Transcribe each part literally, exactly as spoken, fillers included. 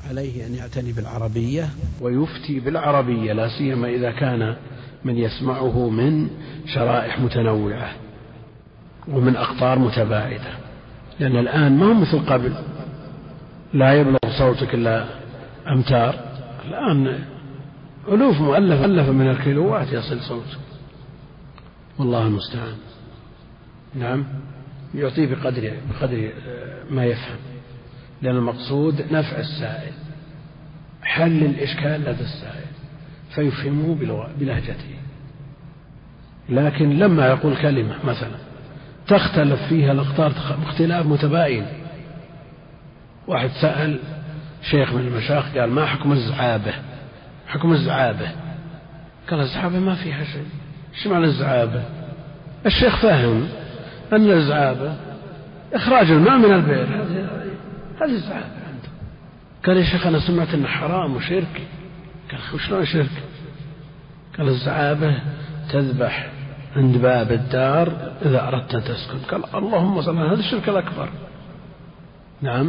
عليه أن يعتني بالعربية ويفتي بالعربية، لا سيما إذا كان من يسمعه من شرائح متنوعة ومن أقطار متباعدة، لأن الآن ما هو مثل قبل لا يبلغ صوتك إلا أمتار، الآن ألوف مؤلفة من الكيلوات يصل صوتك، والله المستعان. نعم، يعطيه بقدر بقدر ما يفهم، لأن المقصود نفع السائل، حل الإشكال لدى السائل فيفهمه بلهجته. لكن لما يقول كلمة مثلا تختلف فيها الأقطار اختلاف متباين، واحد سأل شيخ من المشايخ قال ما حكم الزعابة؟ حكم الزعابة؟ قال الزعابة ما فيها شيء. ايش معنى الزعابة؟ الشيخ فاهم أن الزعابة إخراج الماء من البئر، هذه الزعابة عنده. قال يا شيخ أنا سمعت أنه حرام وشرك. قال وشلون شرك؟ قال الزعابة تذبح عند باب الدار إذا أردت أن تسكن. قال اللهم صل على هذا الشرك الأكبر. نعم،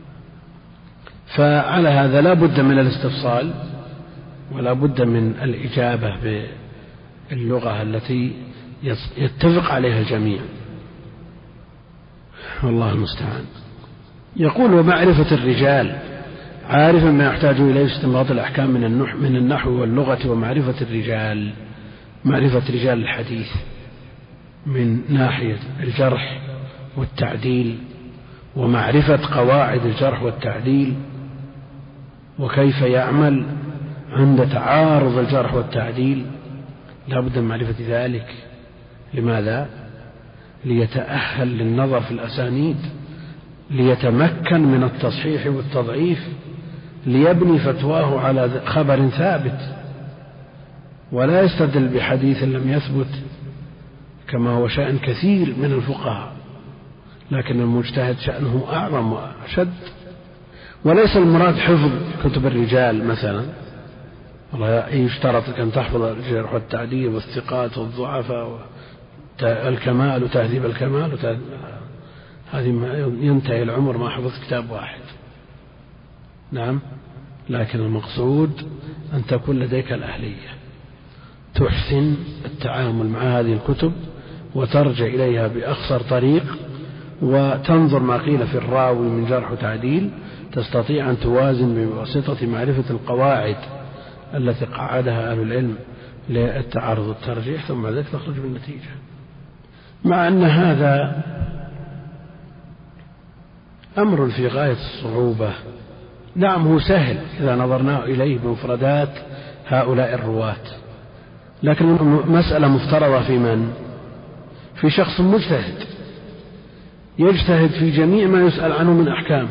فعلى هذا لا بد من الاستفصال ولا بد من الإجابة باللغة التي يتفق عليها الجميع، والله المستعان. يقول ومعرفة الرجال عارفا ما يحتاج إليه استنباط الأحكام من النحو من النحو واللغة، ومعرفة الرجال معرفة رجال الحديث من ناحية الجرح والتعديل، ومعرفة قواعد الجرح والتعديل وكيف يعمل عند تعارض الجرح والتعديل، لا بد من معرفة ذلك. لماذا؟ ليتأهل للنظر في الأسانيد، ليتمكن من التصحيح والتضعيف، ليبني فتواه على خبر ثابت، ولا يستدل بحديث لم يثبت كما هو شأن كثير من الفقهاء، لكن المجتهد شأنه أعظم وأشد. وليس المراد حفظ كتب الرجال مثلا، والله يشترط أن تحفظ الجرح والتعديل والثقات والضعفاء والكمال وتهذيب الكمال وتهذيب، هذه ينتهي العمر ما حفظ كتاب واحد. نعم، لكن المقصود أن تكون لديك الأهلية، تحسن التعامل مع هذه الكتب وترجع إليها بأخصر طريق، وتنظر ما قيل في الراوي من جرح وتعديل، تستطيع أن توازن بواسطة معرفة القواعد التي قعدها أهل العلم للتعارض والترجيح، ثم ذلك تخرج بالنتيجة. مع أن هذا أمر في غاية الصعوبة. نعم هو سهل إذا نظرنا إليه بمفردات هؤلاء الرواة، لكن مسألة مفترضة في من؟ في شخص مجتهد يجتهد في جميع ما يسأل عنه من أحكام.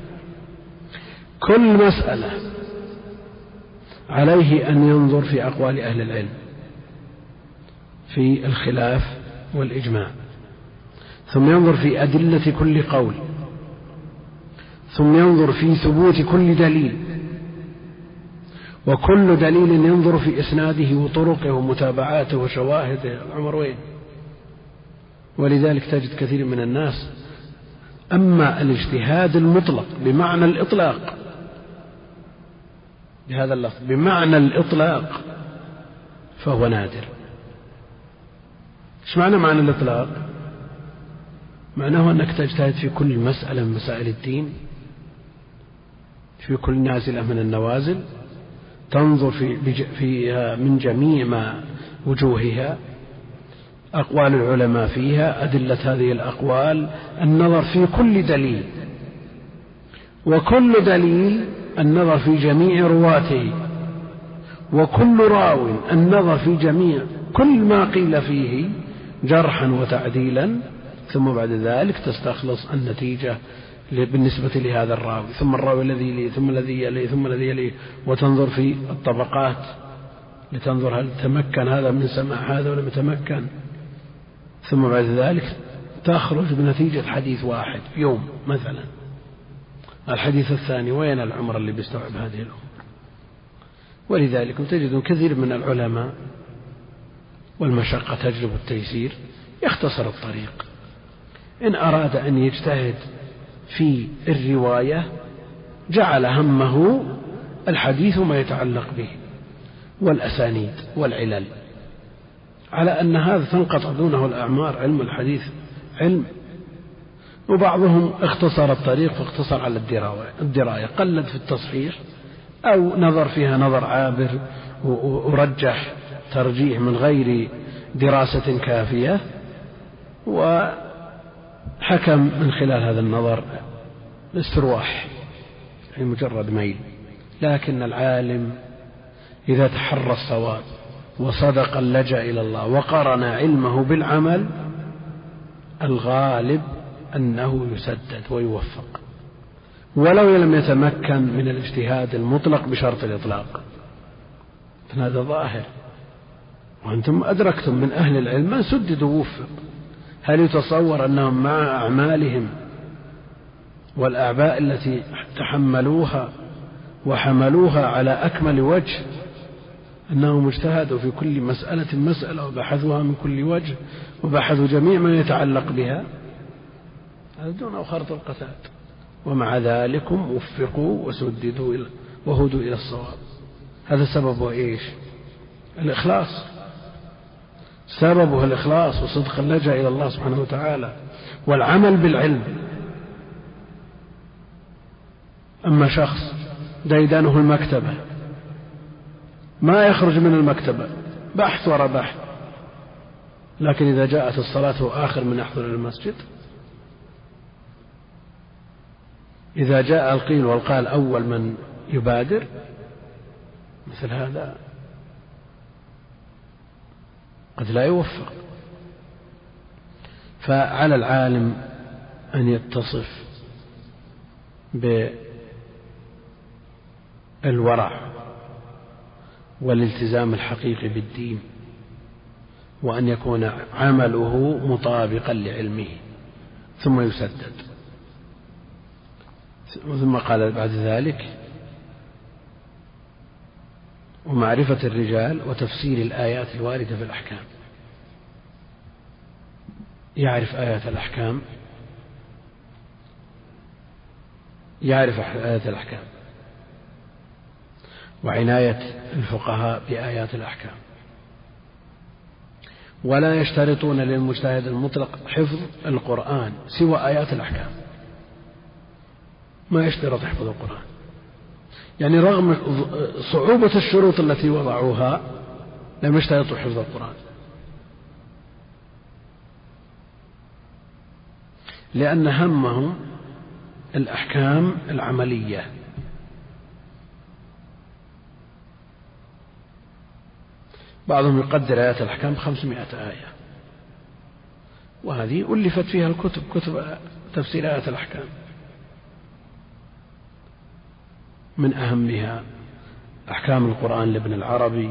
كل مسألة عليه أن ينظر في أقوال أهل العلم في الخلاف والإجماع، ثم ينظر في أدلة كل قول، ثم ينظر في ثبوت كل دليل، وكل دليل ينظر في إسناده وطرقه ومتابعاته وشواهده. العمر وين؟ ولذلك تجد كثير من الناس أما الاجتهاد المطلق بمعنى الإطلاق، بهذا اللفظ بمعنى الإطلاق، فهو نادر. إيش معنى معنى الإطلاق؟ معناه أنك تجتهد في كل مسألة من مسائل الدين، في كل نازلة من النوازل، تنظر في فيها من جميع ما وجوهها، أقوال العلماء فيها، أدلة هذه الأقوال، النظر في كل دليل، وكل دليل النظر في جميع رواته، وكل راو النظر في جميع كل ما قيل فيه جرحا وتعديلا، ثم بعد ذلك تستخلص النتيجة بالنسبة لهذا الراوي، ثم الراوي الذي يليه، ثم الذي يليه، ثم الذي يليه، وتنظر في الطبقات لتنظر هل تمكن هذا من سماع هذا ولا يتمكن، ثم بعد ذلك تخرج بنتيجة حديث واحد يوم مثلا. الحديث الثاني وين العمر اللي بيستوعب هذه الأمور؟ ولذلك تجد كثير من العلماء والمشقة تجلب التيسير يختصر الطريق. إن أراد أن يجتهد في الرواية جعل همه الحديث وما يتعلق به والأسانيد والعلل، على أن هذا تنقطع دونه الأعمار. علم الحديث علم، وبعضهم اختصر الطريق فاختصر على الدراية، قلد في التصحيح أو نظر فيها نظر عابر ورجح ترجيح من غير دراسة كافية، وحكم من خلال هذا النظر استرواح، يعني مجرد ميل. لكن العالم إذا تحرى الصواب وصدق اللجأ إلى الله وقرن علمه بالعمل، الغالب أنه يسدد ويوفق، ولو لم يتمكن من الاجتهاد المطلق بشرط الإطلاق. هذا ظاهر، وأنتم أدركتم من أهل العلم من سدد ووفق. هل يتصور أنهم مع أعمالهم والأعباء التي تحملوها وحملوها على أكمل وجه أنهم اجتهدوا في كل مسألة مسألة وبحثوها من كل وجه وبحثوا جميع ما يتعلق بها؟ هذا دون خرط القتاد، ومع ذلك وفقوا وسددوا وهدوا إلى الصواب. هذا سببه إيش؟ الإخلاص، سببه الإخلاص وصدق اللجأ إلى الله سبحانه وتعالى والعمل بالعلم. أما شخص ديدانه المكتبة ما يخرج من المكتبة بحث وراء بحث، لكن إذا جاءت الصلاة هو آخر من يحضر المسجد، إذا جاء القيل والقال أول من يبادر، مثل هذا قد لا يوفق. فعلى العالم أن يتصف بالورع والالتزام الحقيقي بالدين، وأن يكون عمله مطابقا لعلمه، ثم يسدد. ثم قال بعد ذلك: ومعرفة الرجال وتفسير الآيات الواردة في الأحكام. يعرف آيات الأحكام، يعرف آيات الأحكام وعناية الفقهاء بآيات الأحكام، ولا يشترطون للمجتهد المطلق حفظ القرآن سوى آيات الأحكام، ما يشترط حفظ القرآن، يعني رغم صعوبة الشروط التي وضعوها لم يشترطوا حفظ القرآن، لأن همهم الأحكام العملية. بعضهم يقدر آيات الأحكام بخمسمائة آية، وهذه ألفت فيها الكتب، كتب تفسير آيات الأحكام، من أهمها أحكام القرآن لابن العربي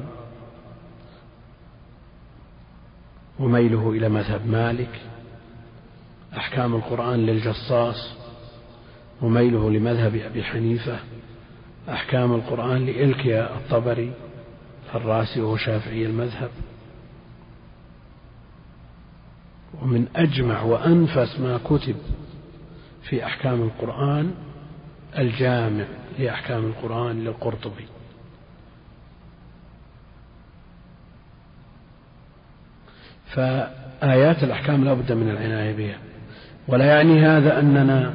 وميله إلى مذهب مالك، أحكام القرآن للجصاص وميله لمذهب أبي حنيفة، أحكام القرآن لإلكيا الطبري الراسي وهو شافعي المذهب. ومن أجمع وأنفس ما كتب في أحكام القرآن الجامع لأحكام القرآن للقرطبي. فآيات الأحكام لا بد من العناية بها، ولا يعني هذا أننا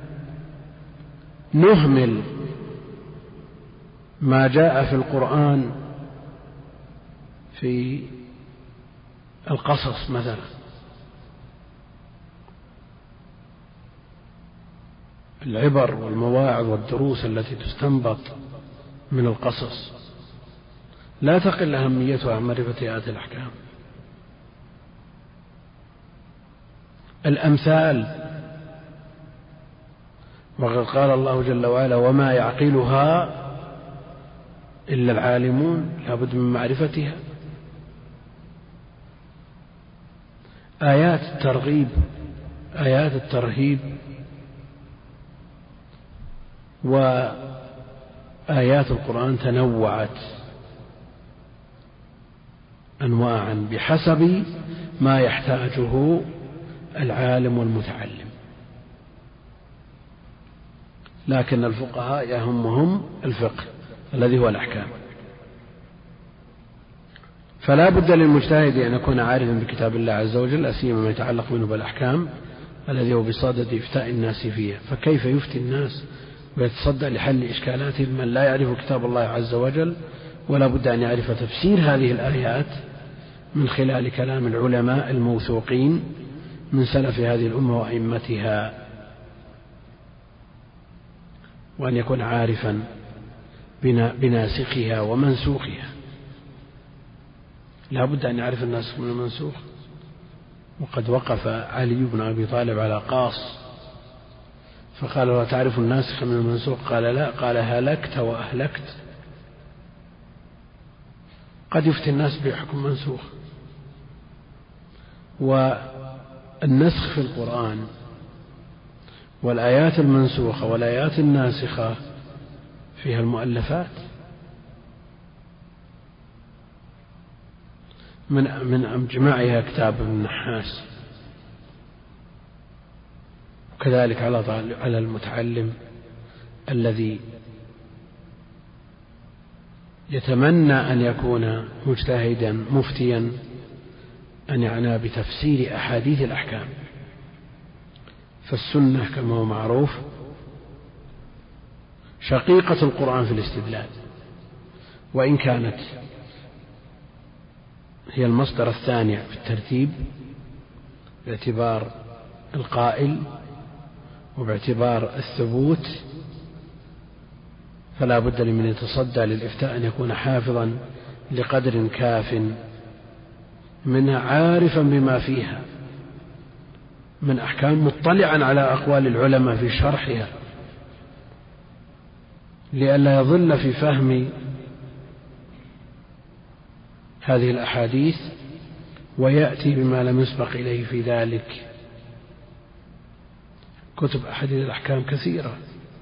نهمل ما جاء في القرآن في القصص مثلا، العبر والمواعظ والدروس التي تستنبط من القصص لا تقل أهميتها عن معرفة آيات الأحكام. الأمثال، وقد قال الله جل وعلا: وما يعقلها إلا العالمون، لا بد من معرفتها. آيات الترغيب، آيات الترهيب، وآيات القرآن تنوعت أنواعا بحسب ما يحتاجه العالم والمتعلم. لكن الفقهاء يهمهم الفقه الذي هو الأحكام. فلا بد للمجتهد أن يكون عارفا بكتاب الله عز وجل، لا سيما ما يتعلق منه بالأحكام الذي هو بصدد إفتاء الناس فيها. فكيف يفتي الناس ويتصدى لحل إشكالاتهم من لا يعرف كتاب الله عز وجل؟ ولا بد أن يعرف تفسير هذه الآيات من خلال كلام العلماء الموثوقين من سلف هذه الأمة وأئمتها، وأن يكون عارفا بناسخها ومنسوخها. لا بد أن يعرف الناسخ من المنسوخ. وقد وقف علي بن أبي طالب على قاص فقال له: تعرف الناسخ من المنسوخ؟ قال: لا. قال: هلكت وأهلكت. قد يفتي الناس بحكم منسوخ. والنسخ في القرآن والآيات المنسوخة والآيات الناسخة فيها المؤلفات، من من أجمعها كتاب ابن النحاس. وكذلك على على المتعلم الذي يتمنى أن يكون مجتهدا مفتيا أن يعنى بتفسير أحاديث الأحكام. فالسنة كما هو معروف شقيقة القرآن في الاستدلال، وإن كانت هي المصدر الثاني في الترتيب باعتبار القائل وباعتبار الثبوت، فلا بد لمن يتصدى للإفتاء أن يكون حافظا لقدر كاف منها، عارفا بما فيها من أحكام، مطلعا على أقوال العلماء في شرحها، لئلا يضل في فهم هذه الأحاديث ويأتي بما لم يسبق إليه في ذلك. كتب أحاديث الأحكام كثيرة: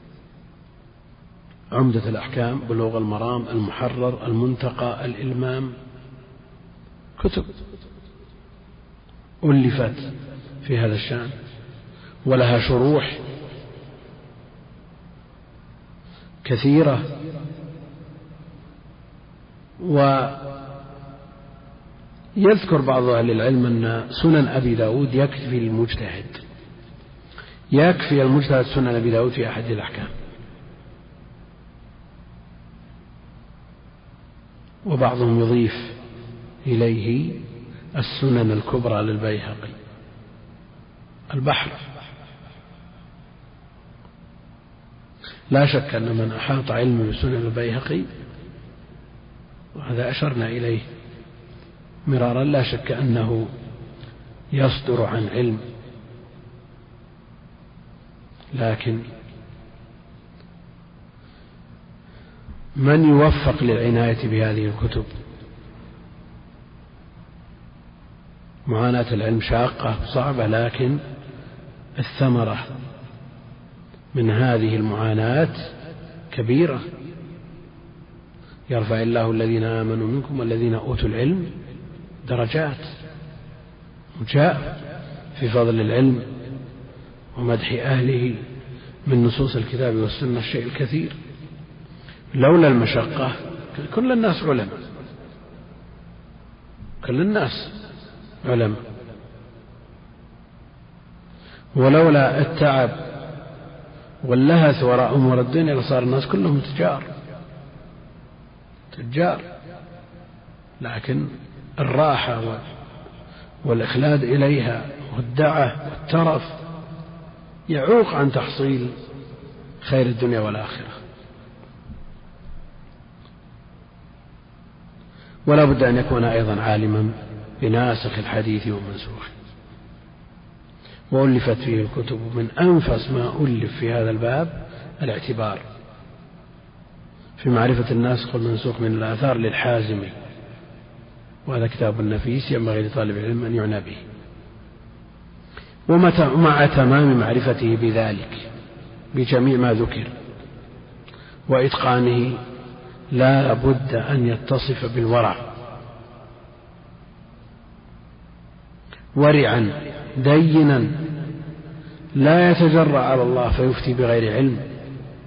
عمدة الأحكام، بلوغ المرام، المحرر، المنتقى، الإلمام، كتب ألفت في هذا الشأن ولها شروح كثيرة. ويذكر بعض أهل العلم أن سنن أبي داود يكفي المجتهد، يكفي المجتهد سنن أبي داود في أحد الأحكام. وبعضهم يضيف إليه السنن الكبرى للبيهقي، البحر. لا شك أن من أحاط علم بسنن البيهقي، وهذا أشرنا إليه مرارا، لا شك أنه يصدر عن علم، لكن من يوفق للعناية بهذه الكتب؟ معاناة العلم شاقة صعبة، لكن الثمرة من هذه المعاناة كبيرة. يرفع الله الذين آمنوا منكم والذين أوتوا العلم درجات. وجاء في فضل العلم ومدح أهله من نصوص الكتاب والسنة الشيء الكثير. لولا المشقة كل الناس علماء، كل الناس علماء، ولولا التعب واللهث وراء أمور الدنيا لصار الناس كلهم تجار تجار لكن الراحة والإخلاد إليها والدعة والترف يعوق عن تحصيل خير الدنيا والآخرة. ولا بد أن يكون أيضا عالما بناسخ الحديث ومنسوخه. وألفت فيه الكتب، من أنفس ما ألف في هذا الباب الاعتبار في معرفة الناسخ والمنسوخ من الآثار للحازمي، وهذا كتاب نفيس ينبغي لطالب العلم أن يعنى به. ومع تمام معرفته بذلك بجميع ما ذكر وإتقانه لا بد أن يتصف بالورع، ورعا دينا لا يتجرأ على الله فيفتي بغير علم،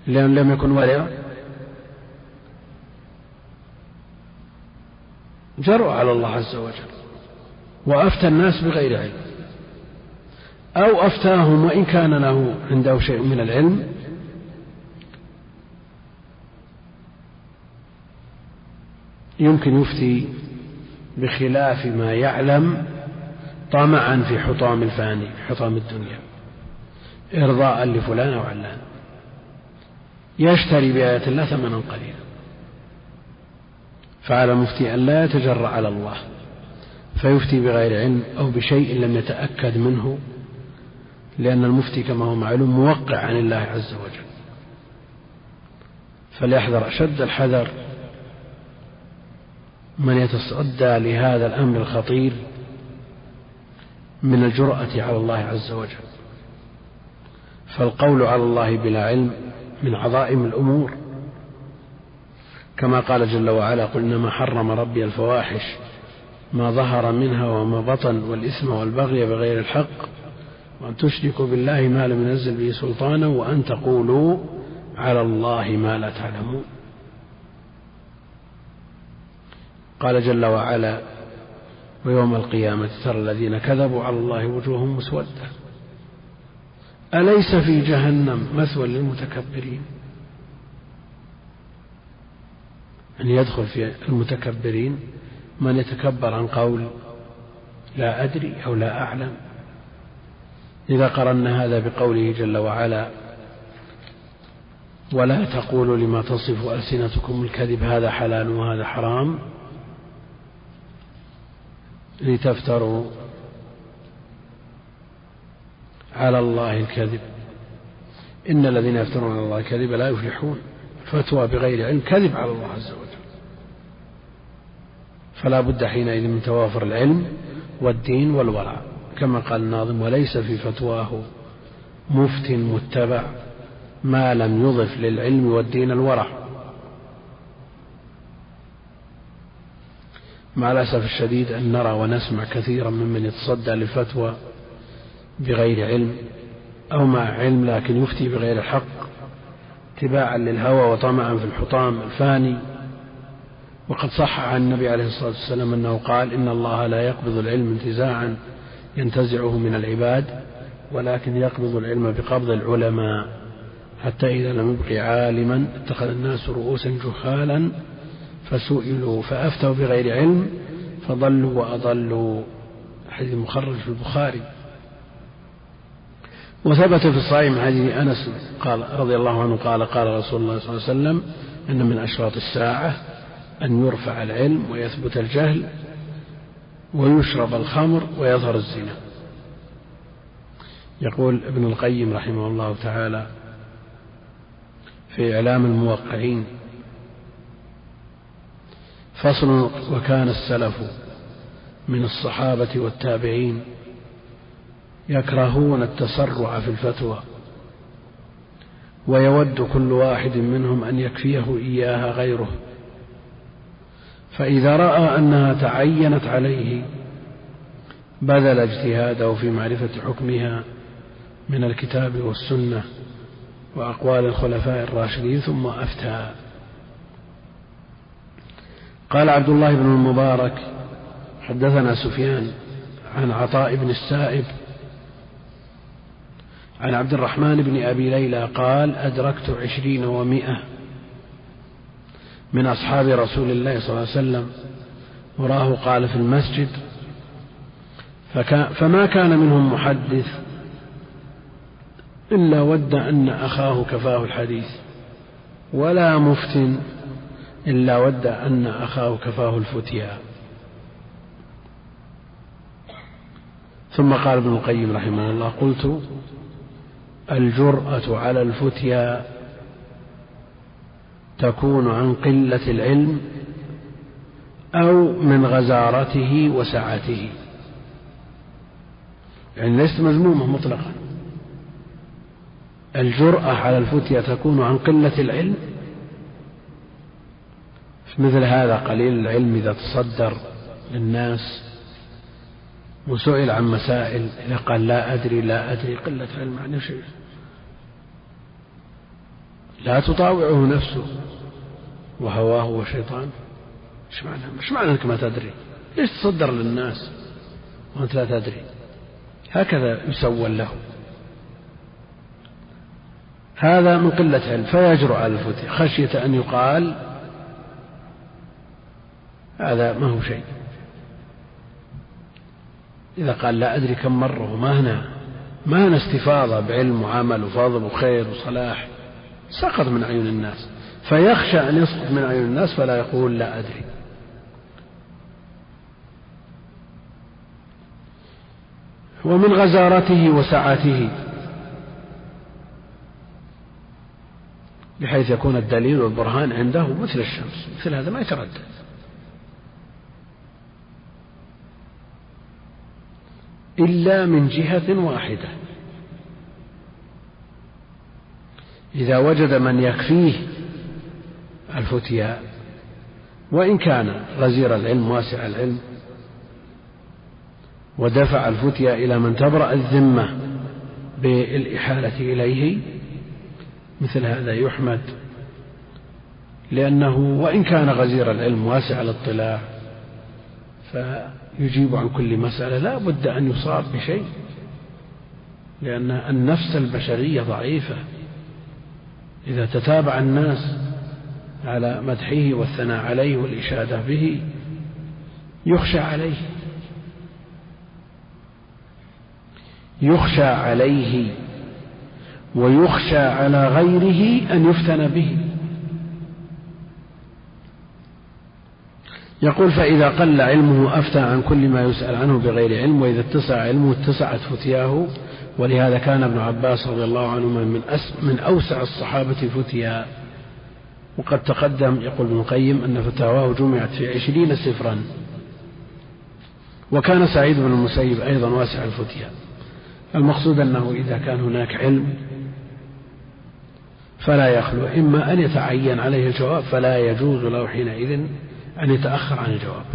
لأن لم يكن ورع جرؤ على الله عز وجل وأفتى الناس بغير علم، أو أفتاهم وإن كان له عنده شيء من العلم يمكن يفتي بخلاف ما يعلم طمعا في حطام الفاني، حطام الدنيا، إرضاء لفلان أو علان، يشتري بآيات الله ثمنا قليلا. فعلى المفتي أن لا يتجرأ على الله فيفتي بغير علم أو بشيء لم يتأكد منه، لأن المفتي كما هو معلوم موقع عن الله عز وجل. فليحذر أشد الحذر من يتصدى لهذا الأمر الخطير من الجرأة على الله عز وجل. فالقول على الله بلا علم من عظائم الأمور، كما قال جل وعلا: قل إنما حرم ربي الفواحش ما ظهر منها وما بطن والإثم والبغي بغير الحق وأن تشركوا بالله ما لم ينزل به سلطانا وأن تقولوا على الله ما لا تعلمون. قال جل وعلا: ويوم القيامة ترى الذين كذبوا على الله وجوههم مسودة أليس في جهنم مثوى للمتكبرين؟ أن يدخل في المتكبرين من يتكبر عن قول لا أدري أو لا أعلم. إذا قرنا هذا بقوله جل وعلا: ولا تقولوا لما تصف ألسنتكم الكذب هذا حلال وهذا حرام لتفتروا على الله الكذب إن الذين يفترون على الله الكذب لا يفلحون. فتوى بغير علم كذب على الله عز وجل. فلا بد حينئذ من توافر العلم والدين والورع، كما قال الناظم: وليس في فتواه مفت متبع ما لم يضف للعلم والدين الورع. مع الأسف الشديد أن نرى ونسمع كثيرا ممن يتصدى للفتوى بغير علم أو مع علم لكن يفتي بغير الحق اتباعا للهوى وطمعا في الحطام الفاني. وقد صح عن النبي عليه الصلاة والسلام أنه قال: إن الله لا يقبض العلم انتزاعا ينتزعه من العباد ولكن يقبض العلم بقبض العلماء حتى إذا لم يبق عالما اتخذ الناس رؤوسا جهالا فسئلوا فأفتوا بغير علم فضلوا وأضلوا. حديث مخرج في البخاري. وثبت في الصحيح من حديث أنس قال رضي الله عنه قال: قال رسول الله صلى الله عليه وسلم: إن من أشراط الساعة أن يرفع العلم ويثبت الجهل ويشرب الخمر ويظهر الزنا. يقول ابن القيم رحمه الله تعالى في إعلام الموقعين: فصل: وكان السلف من الصحابة والتابعين يكرهون التسرع في الفتوى ويود كل واحد منهم أن يكفيه إياها غيره، فإذا رأى أنها تعينت عليه بذل اجتهاده في معرفة حكمها من الكتاب والسنة وأقوال الخلفاء الراشدين ثم أفتى. قال عبد الله بن المبارك: حدثنا سفيان عن عطاء بن السائب عن عبد الرحمن بن أبي ليلى قال: أدركت عشرين ومائة من أصحاب رسول الله صلى الله عليه وسلم وراه قال في المسجد، فما كان منهم محدث إلا ود أن أخاه كفاه الحديث، ولا مفتن إلا ود أن أخاه كفاه الفتيا. ثم قال ابن القيم رحمه الله: قلت: الجرأة على الفتيا تكون عن قلة العلم أو من غزارته وسعته، يعني ليست مذمومة مطلقا. الجرأة على الفتيا تكون عن قلة العلم، مثل هذا قليل العلم إذا تصدر للناس وسئل عن مسائل إذا قال لا أدري لا أدري قلة علم عن شيء، لا تطاوعه نفسه وهواه وشيطان. إيش معنى إيش معنى أنك ما تدري؟ ليش تصدر للناس وأنت لا تدري؟ هكذا يسول له. هذا من قلة علم فيجرؤ على الفتيا خشية أن يقال هذا ما هو شيء. إذا قال لا أدري كم مرة وما هنا ما هنا استفاضة بعلم وعمل وفضل وخير وصلاح، سقط من عيون الناس، فيخشى أن يسقط من عيون الناس فلا يقول لا أدري. ومن غزارته وسعته بحيث يكون الدليل والبرهان عنده مثل الشمس، مثل هذا ما يتردد. إلا من جهة واحدة، إذا وجد من يكفيه الفتيا وإن كان غزير العلم واسع العلم ودفع الفتيا إلى من تبرأ الذمة بالإحالة إليه، مثل هذا يحمد، لأنه وإن كان غزير العلم واسع الاطلاع فيجيب عن كل مسألة لا بد أن يصاب بشيء، لأن النفس البشرية ضعيفة. إذا تتابع الناس على مدحه والثناء عليه والإشادة به يخشى عليه يخشى عليه ويخشى على غيره أن يفتن به. يقول فإذا قل علمه أفتى عن كل ما يسأل عنه بغير علم، وإذا اتسع علمه اتسعت فتياه. ولهذا كان ابن عباس رضي الله عنهما من, من أوسع الصحابة فتيا. وقد تقدم يقول ابن القيم أن فتاواه جمعت في عشرين سفرا. وكان سعيد بن المسيب أيضا واسع الفتيا. المقصود أنه إذا كان هناك علم فلا يخلو إما أن يتعين عليه الجواب فلا يجوز له حينئذ أن يتأخر عن الجواب.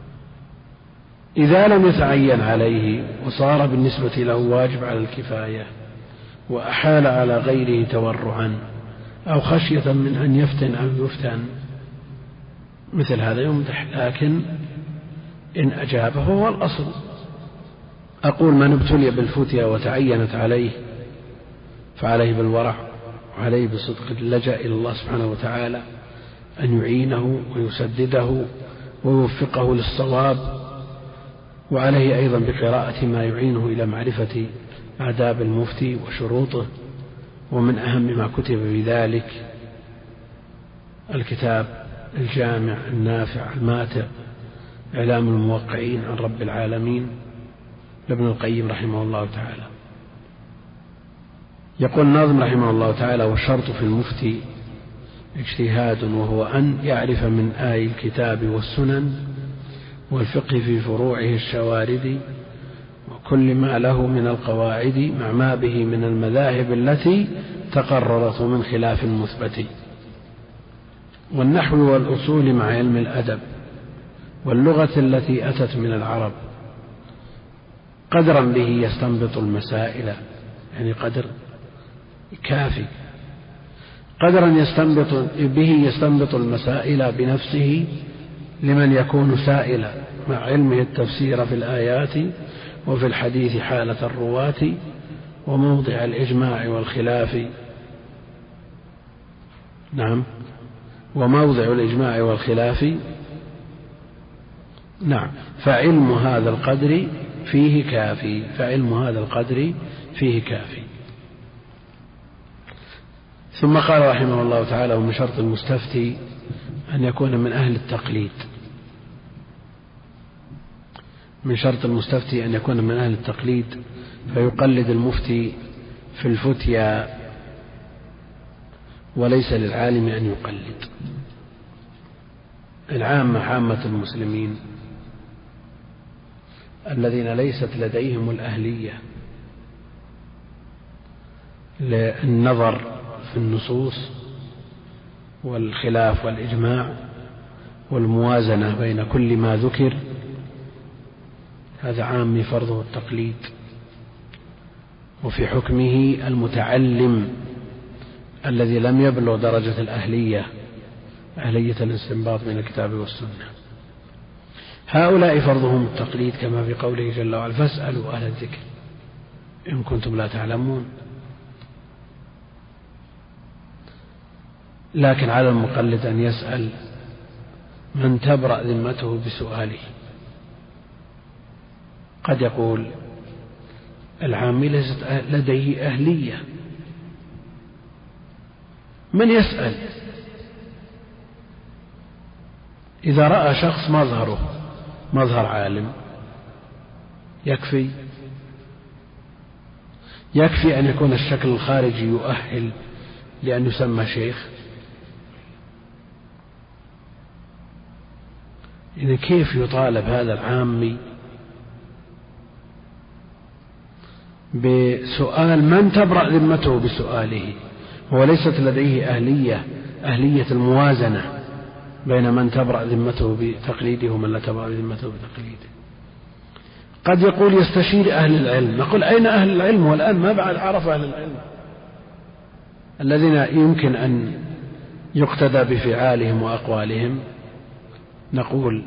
إذا لم يتعين عليه وصار بالنسبة له واجب على الكفاية وأحال على غيره تورعا أو خشية من أن يفتن أو يفتن، مثل هذا يمدح، لكن إن أجابه هو الأصل. أقول من ابتلي بالفتيا وتعينت عليه فعليه بالورع وعليه بصدق اللجأ إلى الله سبحانه وتعالى أن يعينه ويسدده ويوفقه للصواب، وعليه أيضا بقراءة ما يعينه إلى معرفة آداب المفتي وشروطه. ومن أهم ما كتب بذلك الكتاب الجامع النافع الماتع إعلام الموقعين عن رب العالمين لابن القيم رحمه الله تعالى. يقول الناظم رحمه الله تعالى والشرط في المفتي اجتهاد، وهو أن يعرف من آي الكتاب والسنن والفقه في فروعه الشوارد وكل ما له من القواعد مع ما به من المذاهب التي تقررت من خلاف مثبت، والنحو والأصول مع علم الأدب واللغة التي أتت من العرب، قدرا به يستنبط المسائل، يعني قدر كافي، قدرا يستنبط به يستنبط المسائل بنفسه لمن يكون سائلا، مع علمه التفسير في الآيات وفي الحديث حالة الرواة وموضع الإجماع والخلاف. نعم، وموضع الإجماع والخلاف. نعم، فعلم هذا القدر فيه كافي، فعلم هذا القدر فيه كافي. ثم قال رحمه الله تعالى ومن شرط المستفتي أن يكون من أهل التقليد. من شرط المستفتي أن يكون من أهل التقليد فيقلد المفتي في الفتيا، وليس للعالم أن يقلد. العامة عامة المسلمين الذين ليست لديهم الأهلية للنظر في النصوص والخلاف والإجماع والموازنة بين كل ما ذكر، هذا عام فرضه التقليد، وفي حكمه المتعلم الذي لم يبلغ درجة الأهلية، أهلية الاستنباط من الكتاب والسنة. هؤلاء فرضهم التقليد كما في قوله جل وعلا فاسألوا أهل الذكر إن كنتم لا تعلمون. لكن على المقلد أن يسأل من تبرأ ذمته بسؤاله. قد يقول العامي ليست لديه أهلية، من يسأل؟ إذا رأى شخص مظهره مظهر عالم يكفي يكفي أن يكون الشكل الخارجي يؤهل لأن يسمى شيخ. إذا كيف يطالب هذا العامي بسؤال من تبرأ ذمته بسؤاله؟ هو ليست لديه أهلية أهلية الموازنة بين من تبرأ ذمته بتقليده ومن لا تبرأ ذمته بتقليده. قد يقول يستشير أهل العلم، نقول أين أهل العلم؟ والآن ما بعد عرف أهل العلم الذين يمكن أن يقتدى بفعالهم وأقوالهم. نقول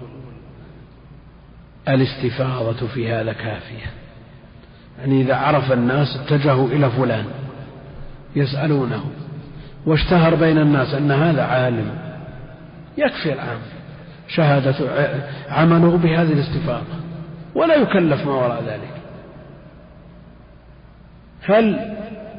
الاستفاضة في هذا كافية، يعني إذا عرف الناس اتجهوا إلى فلان يسألونه واشتهر بين الناس أن هذا عالم، يكفي العام شهادة عمله بهذه الاستفاضة ولا يكلف ما وراء ذلك. هل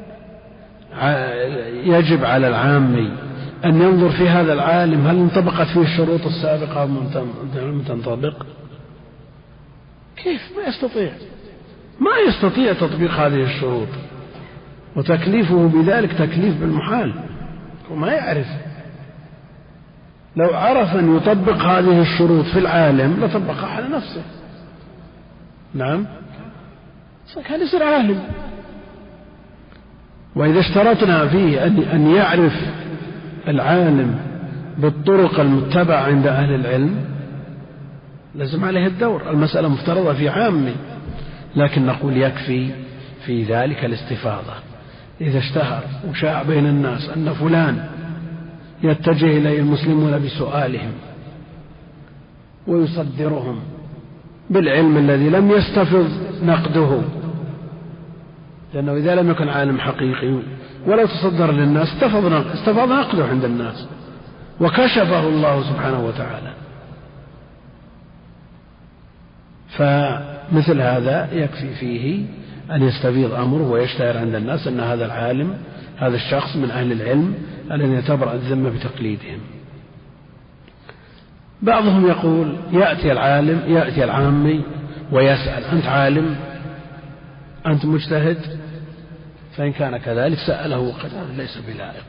يجب على العامي أن ينظر في هذا العالم هل انطبقت فيه الشروط السابقة أم تنطبق؟ كيف؟ ما يستطيع ما يستطيع تطبيق هذه الشروط، وتكليفه بذلك تكليف بالمحال وما يعرف. لو عرف أن يطبق هذه الشروط في العالم لطبقها على نفسه. نعم، كان يصير عالم. وإذا اشترطنا فيه أن يعرف العالم بالطرق المتبعة عند أهل العلم لازم عليه الدور. المسألة مفترضة في عامي، لكن نقول يكفي في ذلك الاستفاضة. إذا اشتهر وشاع بين الناس أن فلان يتجه إليه المسلمون بسؤالهم ويصدرهم بالعلم الذي لم يستفض نقده، لأنه إذا لم يكن عالم حقيقي ولو تصدر للناس استفاض نقده عند الناس وكشفه الله سبحانه وتعالى. فمثل هذا يكفي فيه أن يستفيض أمره ويشتهر عند الناس أن هذا العالم هذا الشخص من أهل العلم الذين يتبرأ الذمة بتقليدهم. بعضهم يقول يأتي العالم يأتي العامي ويسأل أنت عالم أنت مجتهد؟ فإن كان كذلك سأله وقال ليس بلائق،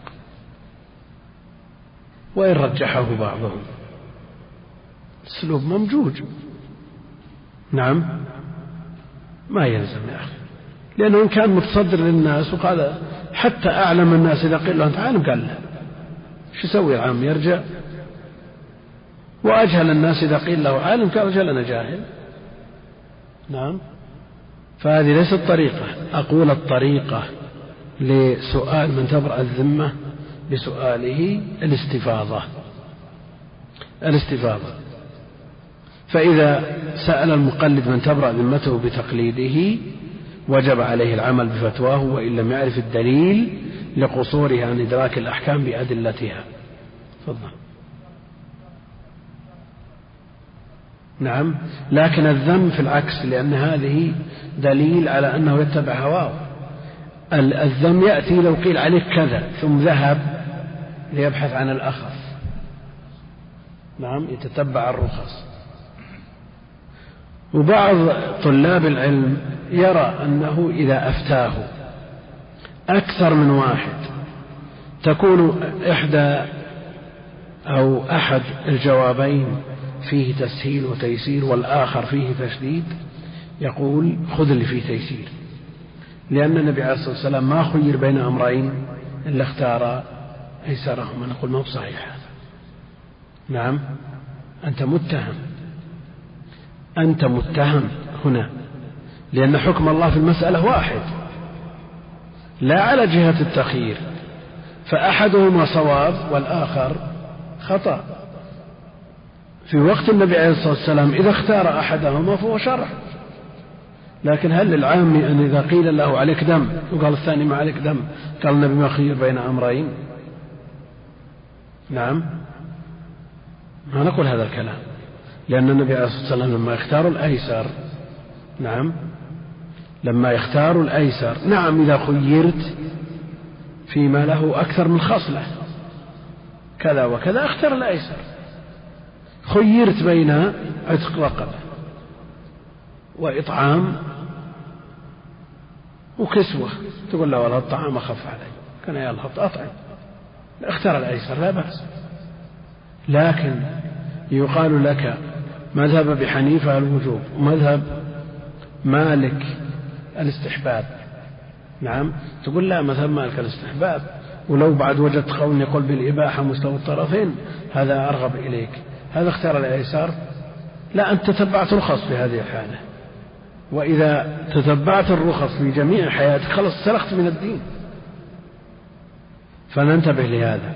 وإن رجحه بعضهم اسلوب ممجوج. نعم، ما يلزم يا أخي، لأنه إن كان متصدر للناس وقال حتى أعلم الناس إذا قيل له أنت عالم قال له شو يسوي العام؟ يرجع. وأجهل الناس إذا قيل له عالم قال رجل أنا جاهل. نعم، فهذه ليست طريقة. أقول الطريقة لسؤال من تبرأ الذمة بسؤاله الاستفاضة الاستفاضة فإذا سأل المقلد من تبرأ ذمته بتقليده وجب عليه العمل بفتواه وإن لم يعرف الدليل لقصورها عن إدراك الأحكام بأدلتها. تفضل. نعم، لكن الذم في العكس، لأن هذه دليل على أنه يتبع هواه. الذم يأتي لو قيل عليك كذا ثم ذهب ليبحث عن الأخف. نعم، يتتبع الرخص. وبعض طلاب العلم يرى أنه إذا أفتاه أكثر من واحد تكون إحدى أو أحد الجوابين فيه تسهيل وتيسير والآخر فيه تشديد، يقول خذ اللي فيه تيسير، لأن النبي عليه الصلاة والسلام ما خير بين أمرين إلا اختار أيسرهما. نقول ما هو صحيح هذا. نعم، أنت متهم أنت متهم هنا، لأن حكم الله في المسألة واحد، لا على جهة التخيير، فأحدهما صواب والآخر خطأ. في وقت النبي عليه الصلاة والسلام إذا اختار أحدهما فهو شرع، لكن هل للعام أن إذا قيل له عليك دم وقال الثاني ما عليك دم قال النبي ما خير بين أمرين؟ نعم، ما نقول هذا الكلام، لأن النبي عليه الصلاة والسلام لما يختار الأيسر، نعم لما يختار الأيسر، نعم إذا خيرت فيما له أكثر من خصلة كذا وكذا اختر الأيسر. خيرت بين عتق رقبة وإطعام وكسوة، تقول له والله الطعام أخف علي، كان يلا أطعم، اختار الأيسر لا بأس. لكن يقال لك مذهب أبي حنيفة الوجوب ومذهب مالك الاستحباب، نعم تقول لا مذهب مالك الاستحباب، ولو بعد وجدت قول يقول بالإباحة مستوى الطرفين هذا أرغب إليك، هذا اختار الأيسر. لا، أنت تتبعت رخص في هذه الحالة، وإذا تتبعت الرخص في جميع حياتك خلص سلخت من الدين، فننتبه لهذا.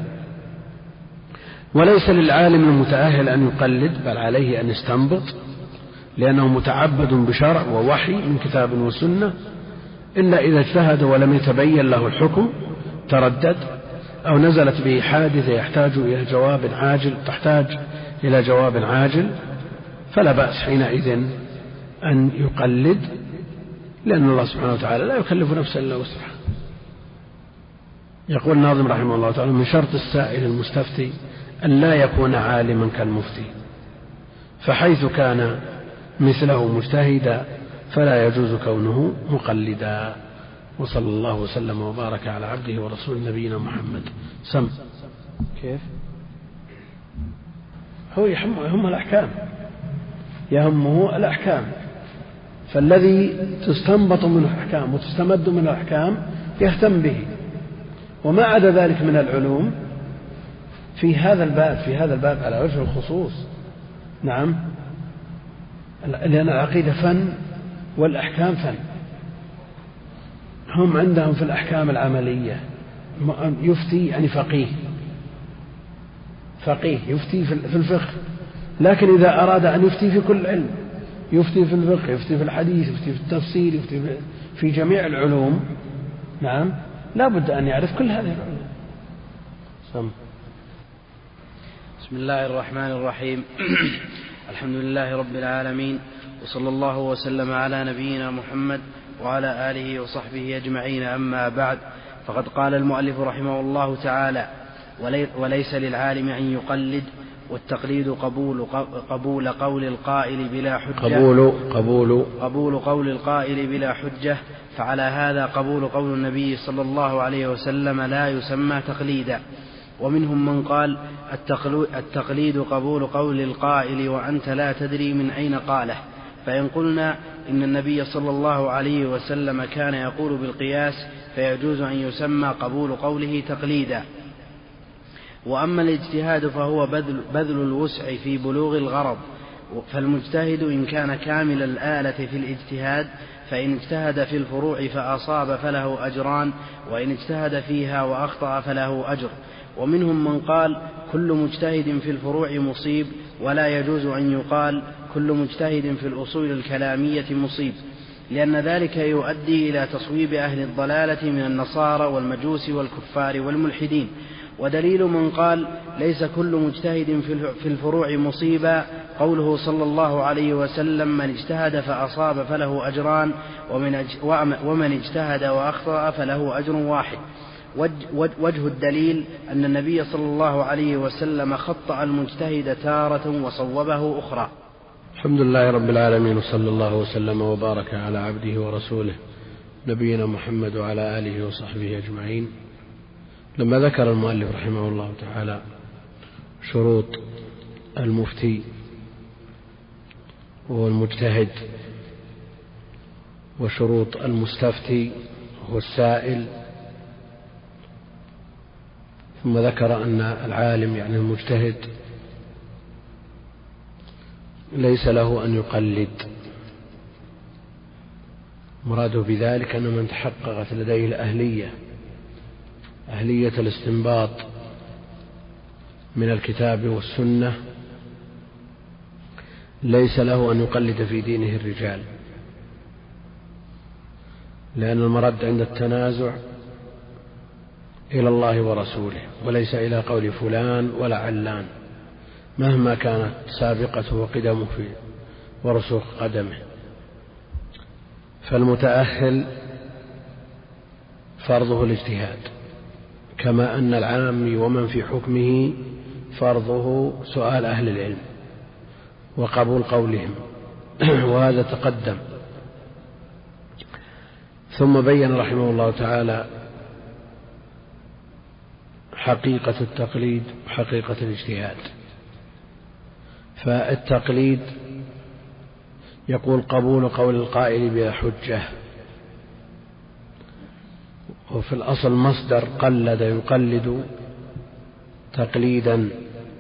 وليس للعالم المتأهل أن يقلد، بل عليه أن يستنبط، لأنه متعبد بشرع ووحي من كتاب وسنة، إلا إذا اجتهد ولم يتبين له الحكم تردد، أو نزلت به حادثة يحتاج إلى جواب عاجل تحتاج إلى جواب عاجل، فلا بأس حينئذ أن يقلد، لأن الله سبحانه وتعالى لا يكلف نفسا إلا وسعها. يقول الناظم رحمه الله تعالى: من شرط السائل المستفتي أن لا يكون عالما كالمفتي، فحيث كان مثله مجتهدا فلا يجوز كونه مقلدا. وصلى الله وسلم وبارك على عبده ورسول نبينا محمد. سم كيف هو يهم الأحكام، يهمه الأحكام، فالذي تستنبط منه الأحكام وتستمد منه الأحكام يهتم به، وما عدا ذلك من العلوم في هذا الباب في هذا الباب على وجه الخصوص. نعم، لأن العقيدة فن والأحكام فن. هم عندهم في الأحكام العملية يفتي يعني فقيه فقيه يفتي في الفقه، لكن إذا أراد أن يفتي في كل علم، يفتي في الفقه، يفتي في الحديث، يفتي في التفسير، يفتي في جميع العلوم، نعم لا بد أن يعرف كل هذه العلوم. سم. بسم الله الرحمن الرحيم. الحمد لله رب العالمين، وصلى الله وسلم على نبينا محمد وعلى آله وصحبه أجمعين. أما بعد، فقد قال المؤلف رحمه الله تعالى: وليس للعالم أن يقلد، والتقليد قبول قبول قول القائل بلا حجة قبول قبول قبول قول القائل بلا حجة. فعلى هذا قبول قول النبي صلى الله عليه وسلم لا يسمى تقليدا. ومنهم من قال: التقليد قبول قول القائل وأنت لا تدري من أين قاله. فإن قلنا إن النبي صلى الله عليه وسلم كان يقول بالقياس فيجوز أن يسمى قبول قوله تقليدا. وأما الاجتهاد فهو بذل, بذل الوسع في بلوغ الغرض، فالمجتهد إن كان كامل الآلة في الاجتهاد فإن اجتهد في الفروع فأصاب فله أجران، وإن اجتهد فيها وأخطأ فله أجر. ومنهم من قال: كل مجتهد في الفروع مصيب، ولا يجوز أن يقال كل مجتهد في الأصول الكلامية مصيب، لأن ذلك يؤدي إلى تصويب أهل الضلالة من النصارى والمجوس والكفار والملحدين. ودليل من قال ليس كل مجتهد في الفروع مصيبا قوله صلى الله عليه وسلم: من اجتهد فأصاب فله أجران، ومن اجتهد وأخطأ فله أجر واحد. وجه الدليل أن النبي صلى الله عليه وسلم خطأ المجتهد تارة وصوبه أخرى. الحمد لله رب العالمين، وصلى الله وسلم وبارك على عبده ورسوله نبينا محمد وعلى آله وصحبه أجمعين. لما ذكر المؤلف رحمه الله تعالى شروط المفتي وهو المجتهد، وشروط المستفتي هو السائل، ثم ذكر أن العالم يعني المجتهد ليس له أن يقلد. مراده بذلك أن من تحققت لديه الأهلية أهلية الاستنباط من الكتاب والسنة ليس له أن يقلد في دينه الرجال، لأن المرد عند التنازع إلى الله ورسوله وليس إلى قول فلان ولا علان مهما كانت سابقته وقدمه في ورسوخ قدمه. فالمتأهل فرضه الاجتهاد، كما أن العام ومن في حكمه فرضه سؤال أهل العلم وقبول قولهم وهذا تقدم. ثم بين رحمه الله تعالى حقيقة التقليد وحقيقة الاجتهاد. فالتقليد يقول قبول قول القائل بلا حجة، وفي الأصل مصدر قلد يقلد تقليدا.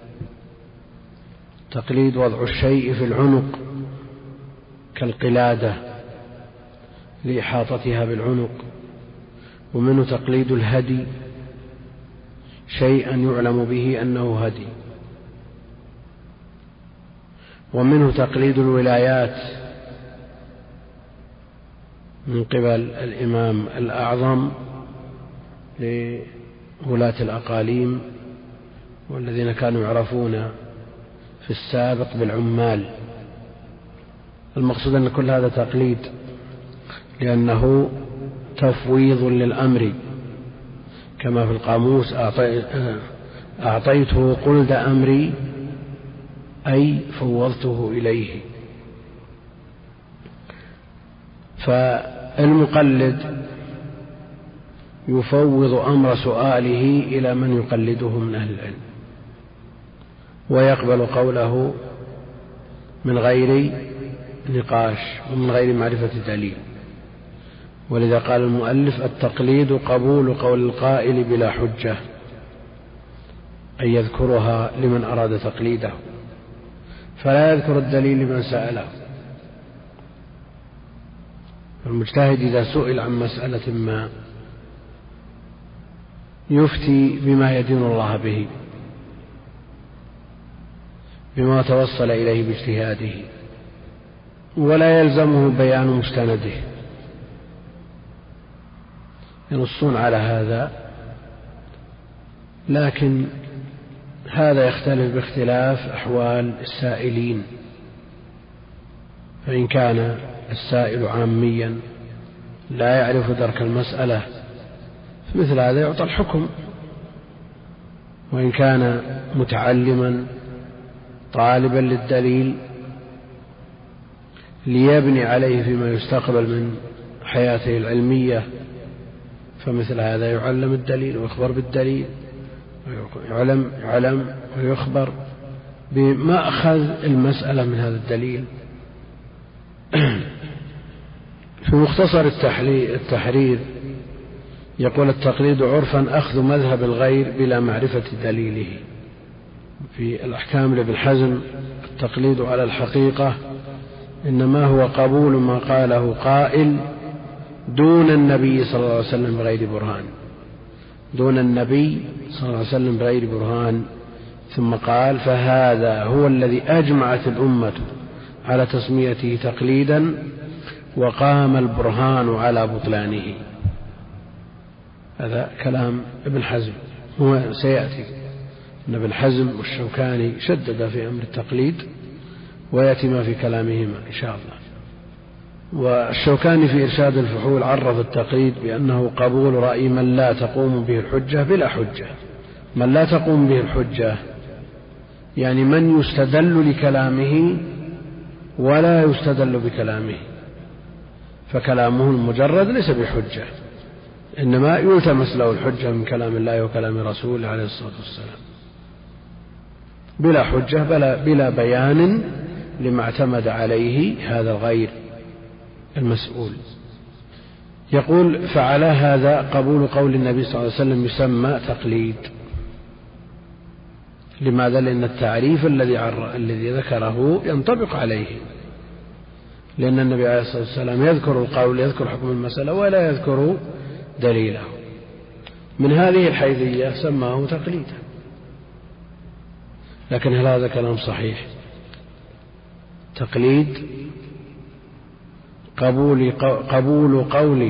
تقليد وضع الشيء في العنق كالقلادة لإحاطتها بالعنق، ومنه تقليد الهدي شيئا يعلم به أنه هدي، ومنه تقليد الولايات من قبل الإمام الأعظم لولاة الأقاليم والذين كانوا يعرفون في السابق بالعمال. المقصود أن كل هذا تقليد لأنه تفويض للأمر، كما في القاموس أعطيته قلد أمري أي فوضته إليه. فالمقلد يفوض أمر سؤاله إلى من يقلده من أهل العلم ويقبل قوله من غير نقاش ومن غير معرفة دليل. ولذا قال المؤلف التقليد قبول قول القائل بلا حجة، أن يذكرها لمن أراد تقليده فلا يذكر الدليل لمن سأله. المجتهد إذا سئل عن مسألة ما يفتي بما يدين الله به، بما توصل إليه باجتهاده، ولا يلزمه بيان مستنده. ينصون على هذا، لكن هذا يختلف باختلاف أحوال السائلين. فإن كان السائل عاميا لا يعرف درك المسألة فمثل هذا يعطى الحكم، وإن كان متعلما طالبا للدليل ليبني عليه فيما يستقبل من حياته العلمية فمثل هذا يعلم الدليل ويخبر بالدليل، يعلم, يعلم ويخبر بمأخذ المسألة من هذا الدليل. في مختصر التحرير يقول التقليد عرفا أخذ مذهب الغير بلا معرفة دليله. في الأحكام لابن حزم التقليد على الحقيقة إنما هو قبول ما قاله قائل دون النبي صلى الله عليه وسلم بغير برهان، دون النبي صلى الله عليه وسلم بغير برهان. ثم قال فهذا هو الذي أجمعت الأمة على تسميته تقليدا وقام البرهان على بطلانه. هذا كلام ابن حزم، هو سيأتي أن ابن حزم والشوكاني شدد في أمر التقليد ويأتي ما في كلامهما إن شاء الله. والشوكاني في إرشاد الفحول عرف التقليد بأنه قبول رأي من لا تقوم به الحجة بلا حجة. من لا تقوم به الحجة يعني من يستدل لكلامه ولا يستدل بكلامه، فكلامه المجرد ليس بحجة، إنما يلتمس له الحجة من كلام الله وكلام رسوله عليه الصلاة والسلام بلا حجة بلا, بلا بيان لما اعتمد عليه هذا الغير المسؤول. يقول فعلى هذا قبول قول النبي صلى الله عليه وسلم يسمى تقليد. لماذا؟ لأن التعريف الذي الذي ذكره ينطبق عليه، لأن النبي عليه الصلاة والسلام يذكر القول، يذكر حكم المسألة ولا يذكر دليله. من هذه الحيثية سماه تقليدا. لكن هل هذا كلام صحيح؟ تقليد قبول قبول قول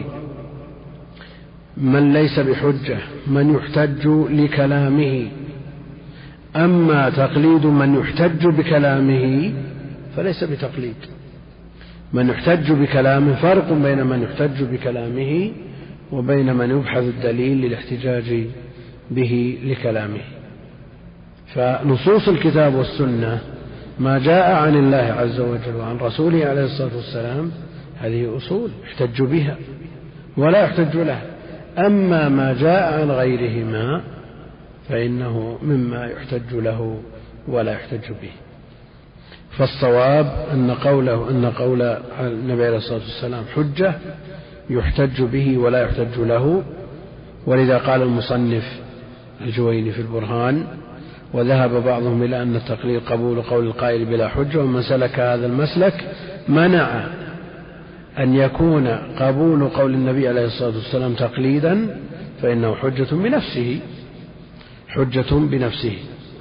من ليس بحجة من يحتج لكلامه، أما تقليد من يحتج بكلامه فليس بتقليد. من يحتج بكلامه فرق بين من يحتج بكلامه وبين من يبحث الدليل للاحتجاج به لكلامه. فنصوص الكتاب والسنة ما جاء عن الله عز وجل وعن رسوله عليه الصلاة والسلام هذه أصول يحتج بها ولا يحتج لها. أما ما جاء عن غيرهما فإنه مما يحتج له ولا يحتج به. فالصواب أن قوله أن قول النبي عليه الصلاة والسلام حجة يحتج به ولا يحتج له. ولذا قال المصنف الجويني في البرهان: وذهب بعضهم إلى أن التقليد قبول قول القائل بلا حجة، ومن سلك هذا المسلك منع أن يكون قبول قول النبي عليه الصلاة والسلام تقليدا، فإنه حجة بنفسه حجة بنفسه.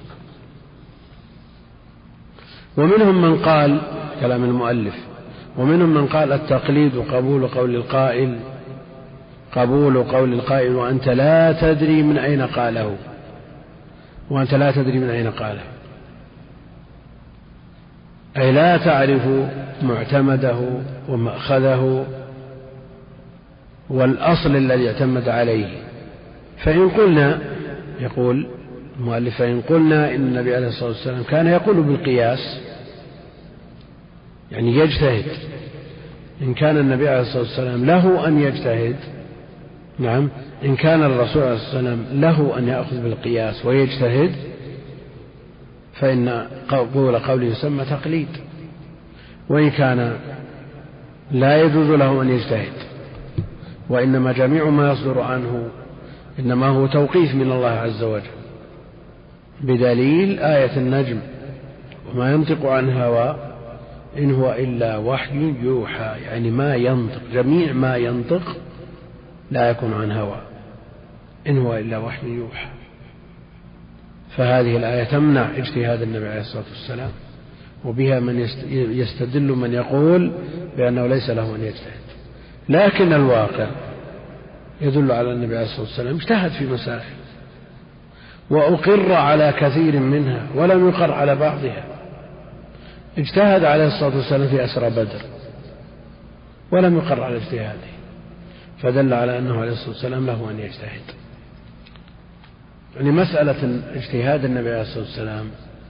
ومنهم من قال كلام المؤلف ومنهم من قال التقليد قبول قول القائل قبول قول القائل وأنت لا تدري من أين قاله وأنت لا تدري من أين قاله أي لا تعرف معتمده ومأخذه والأصل الذي اعتمد عليه. فإن قلنا يقول المؤلف فإن قلنا إن النبي عليه الصلاة والسلام كان يقول بالقياس يعني يجتهد، إن كان النبي عليه الصلاة والسلام له أن يجتهد، نعم إن كان الرسول عليه الصلاة والسلام له أن يأخذ بالقياس ويجتهد فإن قول قوله يسمى تقليد. وإن كان لا يجوز له أن يجتهد وإنما جميع ما يصدر عنه إنما هو توقيف من الله عز وجل بدليل آية النجم: وما ينطق عن هوى إن هو إلا وحي يوحى. يعني ما ينطق، جميع ما ينطق لا يكون عن هوى، إن هو إلا وحي يوحى. فهذه الآية تمنع اجتهاد النبي عليه الصلاة والسلام، وبها من يستدل من يقول بأنه ليس له أن يجتهد. لكن الواقع يدل على النبي عليه الصلاة والسلام اجتهد في مسائل وأقر على كثير منها ولم يقر على بعضها. اجتهد عليه الصلاة والسلام في أسرى بدر ولم يقر على اجتهاده، فدل على أنه عليه الصلاة والسلام له أن يجتهد. يعني مسألة اجتهاد النبي عليه الصلاة والسلام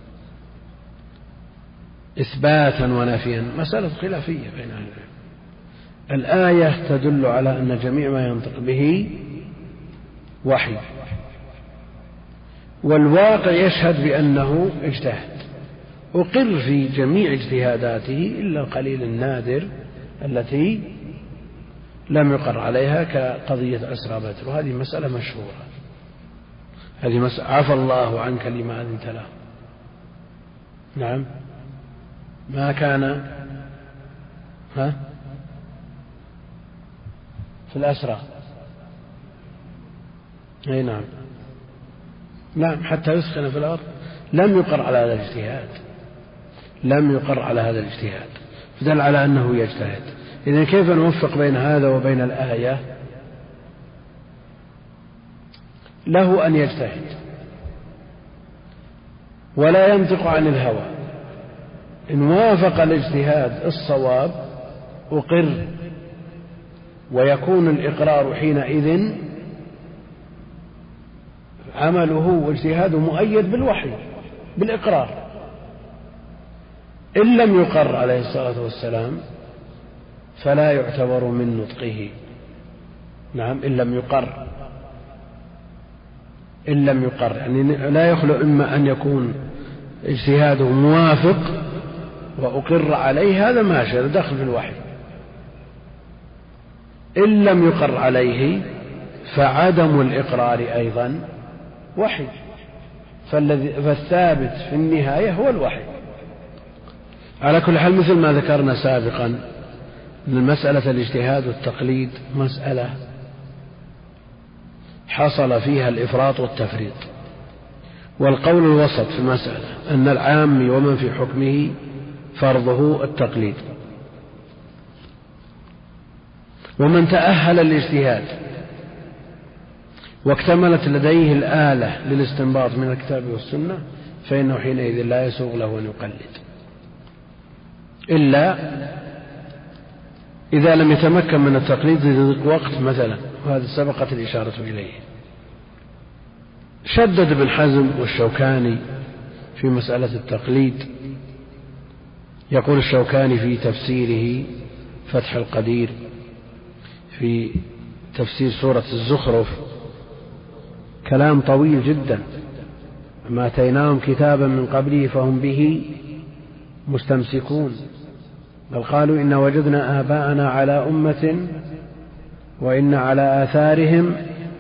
إثباتا ونفيا مسألة خلافية بين أهل العلم. الآية تدل على أن جميع ما ينطق به وحي، والواقع يشهد بأنه اجتهد، أقر في جميع اجتهاداته إلا القليل النادر التي لم يقر عليها كقضية أسرى بدر، وهذه مسألة مشهورة. هذه مسألة عفى الله عنك لما أذنت له. نعم ما كان ها في الأسرى أي نعم نعم حتى يسخن في الأرض، لم يقر على هذا الاجتهاد لم يقر على هذا الاجتهاد فدل على أنه يجتهد. إذن كيف نوفق بين هذا وبين الآية؟ له أن يجتهد ولا ينطق عن الهوى، إن وافق الاجتهاد الصواب أقر، ويكون الإقرار حينئذ عمله واجتهاده مؤيد بالوحي بالإقرار. إن لم يقر عليه الصلاة والسلام فلا يعتبر من نطقه. نعم إن لم يقر إن لم يقر يعني لا يخلو إما أن يكون اجتهاده موافق وأقر عليه، هذا ماشي دخل في الوحي. إن لم يقر عليه فعدم الإقرار أيضا وحي، فالذي فالثابت في النهاية هو الوحي. على كل حال مثل ما ذكرنا سابقا أن مسألة الاجتهاد والتقليد مسألة حصل فيها الإفراط والتفريط. والقول الوسط في المسألة أن العام ومن في حكمه فرضه التقليد. ومن تأهل الاجتهاد واكتملت لديه الآلة للاستنباط من الكتاب والسنة فإنه حينئذ لا يسوغ له أن يقلد، إلا إذا لم يتمكن من التقليد لضيق وقت مثلا، وهذا سبقت الإشارة إليه. شدد ابن حزم والشوكاني في مسألة التقليد. يقول الشوكاني في تفسيره فتح القدير في تفسير سورة الزخرف كلام طويل جدا: ما أتيناهم كتابا من قبله فهم به مستمسكون، بل قالوا إن وجدنا آباءنا على أمة وإن على آثارهم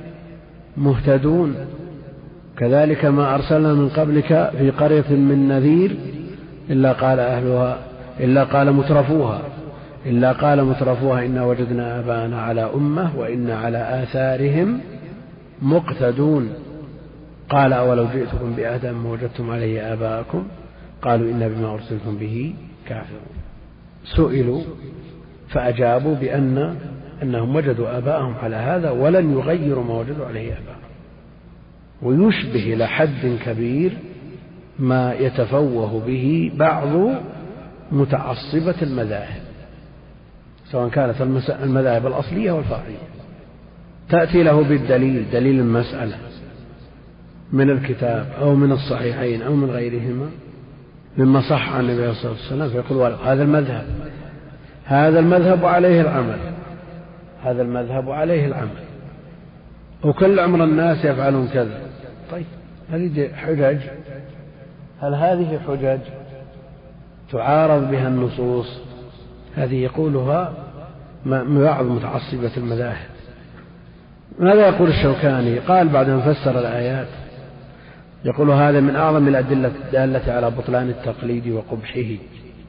مهتدون، كذلك ما أرسلنا من قبلك في قرية من نذير إلا قال أهلها إلا قال مترفوها إلا قال مترفوها إن وجدنا آباءنا على أمة وإن على آثارهم مقتدون. قال أولو جئتكم بأهدى مما وجدتم عليه آباءكم قالوا إن بما أرسلتم به كافرون. سئلوا فأجابوا بأن أنهم وجدوا آباءهم على هذا ولن يغيروا ما وجدوا عليه آباءهم. ويشبه إلى حد كبير ما يتفوه به بعض متعصبة المذاهب، سواء كانت المذاهب الأصلية والفرعية، تأتي له بالدليل، دليل المسألة من الكتاب أو من الصحيحين أو من غيرهما مما صح عن النبي صلى الله عليه وسلم، فيقول هذا المذهب هذا المذهب عليه العمل هذا المذهب عليه العمل وكل عمر الناس يفعلون كذا. طيب هذه حجج، هل هذه حجج تعارض بها النصوص؟ هذه يقولها بعض متعصبة المذاهب. ماذا يقول الشوكاني؟ قال بعد أن فسر الآيات يقول هذا من أعظم الأدلة الدالة على بطلان التقليد وقبحه،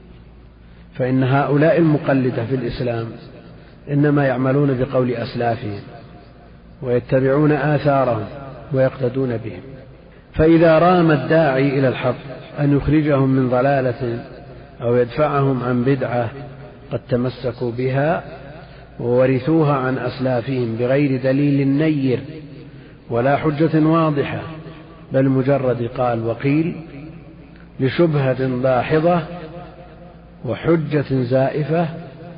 فإن هؤلاء المقلدة في الإسلام إنما يعملون بقول أسلافهم ويتبعون آثارهم ويقتدون بهم، فإذا رام الداعي إلى الحق أن يخرجهم من ضلالة أو يدفعهم عن بدعة قد تمسكوا بها وورثوها عن أسلافهم بغير دليل نير ولا حجة واضحة، بل مجرد قال وقيل لشبهة داحضة وحجة زائفة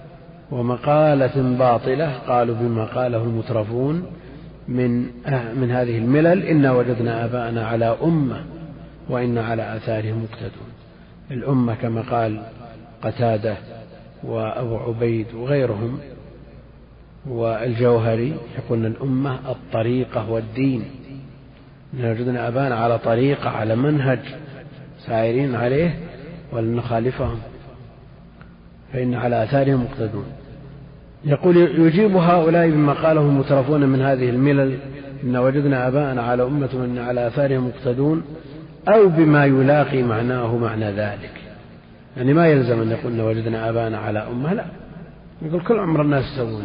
ومقالة باطلة، قالوا بما قاله المترفون من من هذه الملل إنا وجدنا آباءنا على أمة وإن على آثارهم مقتدون. الأمة كما قال قتادة وأبو عبيد وغيرهم والجوهري يقولون الأمة الطريقة والدين، إن وجدنا آباءنا على طريقة على منهج سائرين عليه ولن نخالفهم فإن على آثارهم مقتدون. يقول يجيب هؤلاء بما قاله المترفون من هذه الملل إن وجدنا آباءنا على أمة وإن على آثارهم مقتدون، أو بما يلاقي معناه معنى ذلك، يعني ما يلزم أن يقول إن وجدنا آباءنا على أمة، لا، يقول كل عمر الناس يسوون،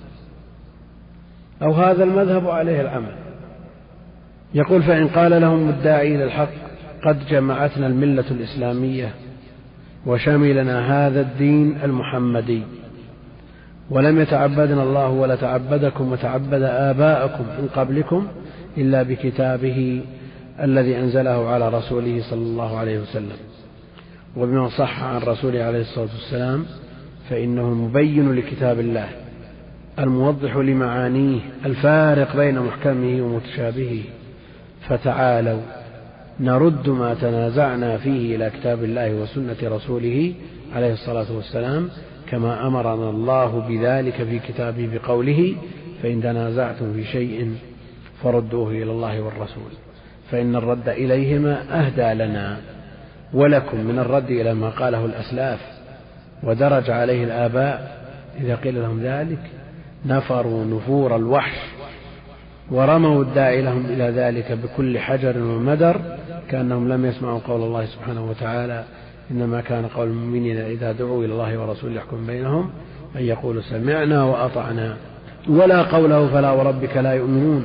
أو هذا المذهب عليه العمل. يقول فإن قال لهم الداعي إلى الحق قد جمعتنا الملة الإسلامية وشملنا هذا الدين المحمدي ولم يتعبدنا الله ولا تعبدكم وتعبد آباءكم من قبلكم إلا بكتابه الذي أنزله على رسوله صلى الله عليه وسلم وبما صح عن رسوله عليه الصلاة والسلام، فإنه المبين لكتاب الله الموضح لمعانيه الفارق بين محكمه ومتشابهه، فتعالوا نرد ما تنازعنا فيه إلى كتاب الله وسنة رسوله عليه الصلاة والسلام كما أمرنا الله بذلك في كتابه بقوله فإن تنازعتم في شيء فردوه إلى الله والرسول، فإن الرد إليهما أهدى لنا ولكم من الرد إلى ما قاله الأسلاف ودرج عليه الآباء. إذا قيل لهم ذلك نفروا نفور الوحش ورموا الداعي لهم إلى ذلك بكل حجر ومدر كأنهم لم يسمعوا قول الله سبحانه وتعالى إنما كان قول المؤمنين إذا دعوا إلى الله ورسوله يحكم بينهم أن يقولوا سمعنا وأطعنا، ولا قوله فلا وربك لا يؤمنون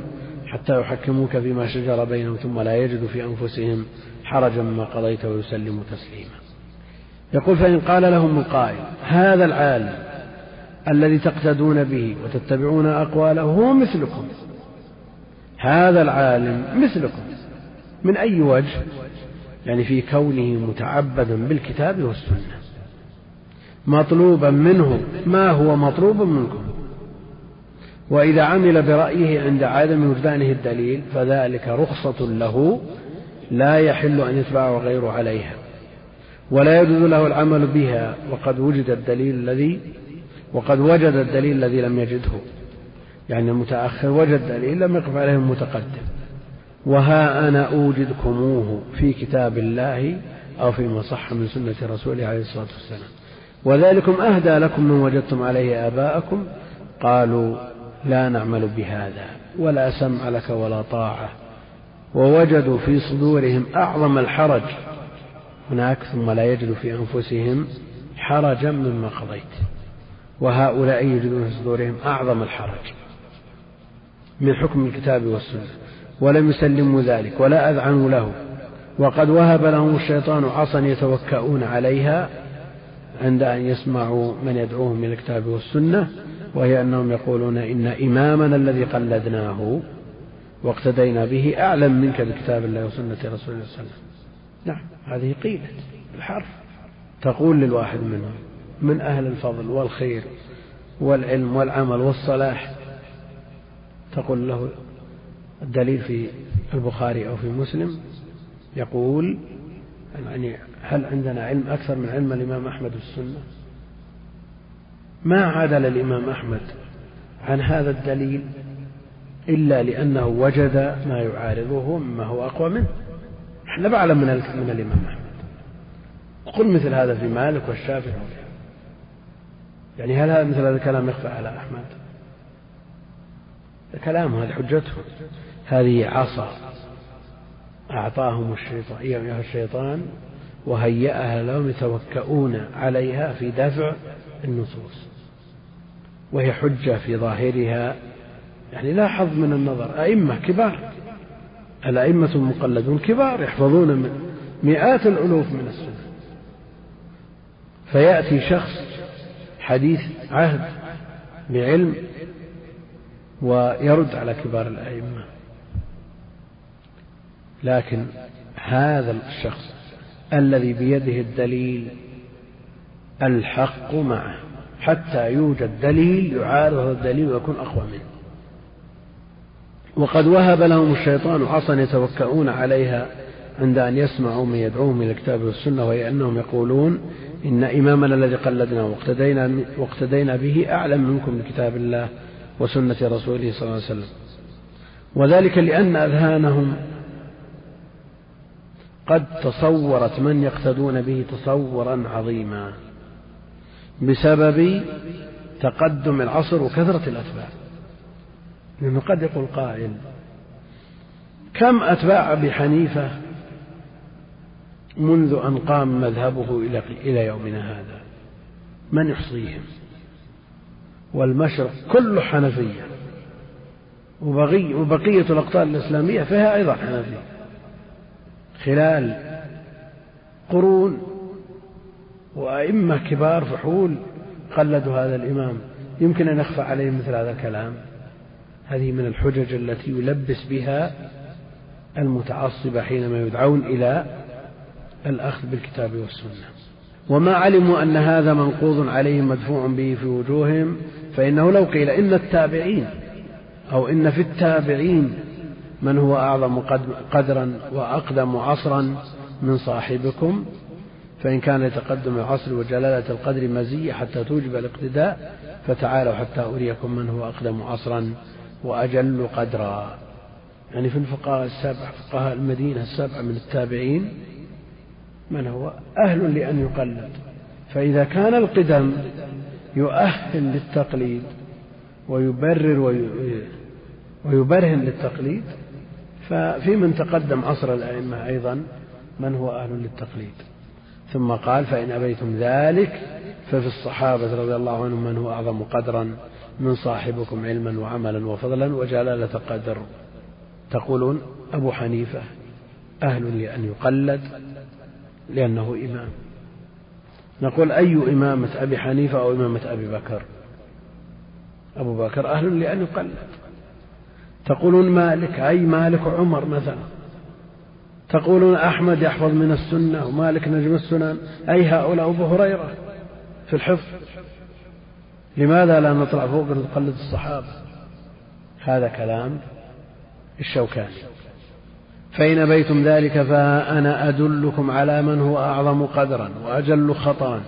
حتى يحكموك فيما شجر بينهم ثم لا يجدوا في أنفسهم حرجا مما قضيت ويسلموا تسليما. يقول فإن قال لهم القائل هذا العالم الذي تقتدون به وتتبعون أقواله هو مثلكم، هذا العالم مثلكم من أي وجه؟ يعني في كونه متعبدا بالكتاب والسنة مطلوبا منه ما هو مطلوب منكم، وإذا عمل برأيه عند عدم وجدانه الدليل فذلك رخصة له لا يحل أن يتبعه غيره عليها، ولا يجوز له العمل بها وقد وجد الدليل الذي وقد وجد الدليل الذي لم يجده، يعني المتأخر وجد دليل لم يقف عليه المتقدم. وها أنا أوجدكموه في كتاب الله أو فيما صح من سنة رسوله عليه الصلاة والسلام، وذلكم أهدى لكم من وجدتم عليه آباءكم قالوا لا نعمل بهذا ولا سمع لك ولا طاعة، ووجدوا في صدورهم أعظم الحرج هناك ثم لا يجدوا في أنفسهم حرجا مما قضيت، وهؤلاء يجدون في صدورهم أعظم الحرج من حكم الكتاب والسنة ولم يسلموا ذلك ولا أذعنوا له، وقد وهب لهم الشيطان عصا يتوكؤون عليها عند أن يسمعوا من يدعوهم إلى الكتاب والسنة، وهي أنهم يقولون إن إمامنا الذي قلدناه واقتدينا به أعلم منك بكتاب الله وسنة رسول الله صلى الله عليه وسلم. نعم هذه قيلت الحرف، تقول للواحد منهم من أهل الفضل والخير والعلم والعمل والصلاح، تقول له الدليل في البخاري أو في مسلم، يقول يعني هل عندنا علم أكثر من علم الإمام أحمد بالسنة؟ ما عدل الإمام أحمد عن هذا الدليل إلا لأنه وجد ما يعارضه مما هو أقوى منه. احنا بعلم من, من الإمام أحمد، قل مثل هذا في مالك والشافعي، يعني هل هذا مثل هذا الكلام يخفى على أحمد؟ كلامه هذه حجته، هذه عصا أعطاهم الشيطان إياها الشيطان وهيأها لهم يتوكؤون عليها في دفع النصوص، وهي حجة في ظاهرها، يعني لا حظ من النظر. أئمة كبار، الأئمة المقلدون كبار يحفظون من مئات الألوف من السنة، فيأتي شخص حديث عهد بعلم ويرد على كبار الأئمة، لكن هذا الشخص الذي بيده الدليل الحق معه حتى يوجد دليل يعارض الدليل ويكون أقوى منه. وقد وهب لهم الشيطان عصا يتوكؤون عليها عند أن يسمعوا من يدعوهم إلى الكتاب والسنة، وهي أنهم يقولون إن إمامنا الذي قلدنا واقتدينا, واقتدينا به أعلم منكم بكتاب الله وسنة رسوله صلى الله عليه وسلم، وذلك لأن أذهانهم قد تصورت من يقتدون به تصورا عظيما بسبب تقدم العصر وكثرة الأتباع. لأنه قد يقول قائل كم أتباع أبي حنيفة منذ أن قام مذهبه إلى يومنا هذا، من يحصيهم؟ والمشرق كله حنفية، وبقية الأقطار الإسلامية فيها أيضا حنفية، خلال قرون وأئمة كبار فحول قلدوا هذا الإمام، يمكن أن يخفى عليهم مثل هذا الكلام؟ هذه من الحجج التي يلبس بها المتعصبة حينما يدعون إلى الأخذ بالكتاب والسنة. وما علموا أن هذا منقوض عليهم مدفوع به في وجوههم، فإنه لو قيل إن التابعين أو إن في التابعين من هو أعظم قدرا وأقدم عصرا من صاحبكم، فإن كان لتقدم العصر وجلالة القدر مزية حتى توجب الاقتداء، فتعالوا حتى أريكم من هو أقدم عصرا وأجل قدرا. يعني في الفقهاء السبع، فقهاء المدينة السبع من التابعين من هو أهل لأن يقلد، فإذا كان القدم يؤهل للتقليد ويبرر ويبرهن للتقليد، ففي من تقدم عصر الأئمة أيضا من هو أهل للتقليد. ثم قال فإن أبيتم ذلك ففي الصحابة رضي الله عنهم من هو أعظم قدرا من صاحبكم علما وعملا وفضلا وجلالة قدر. تقولون أبو حنيفة أهل لأن يقلد لأنه إمام. نقول أي إمامة أبي حنيفة أو إمامة أبي بكر؟ أبو بكر أهل لأن يقلد. تقولون مالك أي مالك عمر مثلا. تقولون أحمد يحفظ من السنة ومالك نجم السنن أي هؤلاء أبو هريرة في الحفظ. لماذا لا نطلع فوق نقلد الصحابة؟ هذا كلام الشوكاني. فإن أبيتم ذلك فأنا أدلكم على من هو أعظم قدرا وأجل خطرا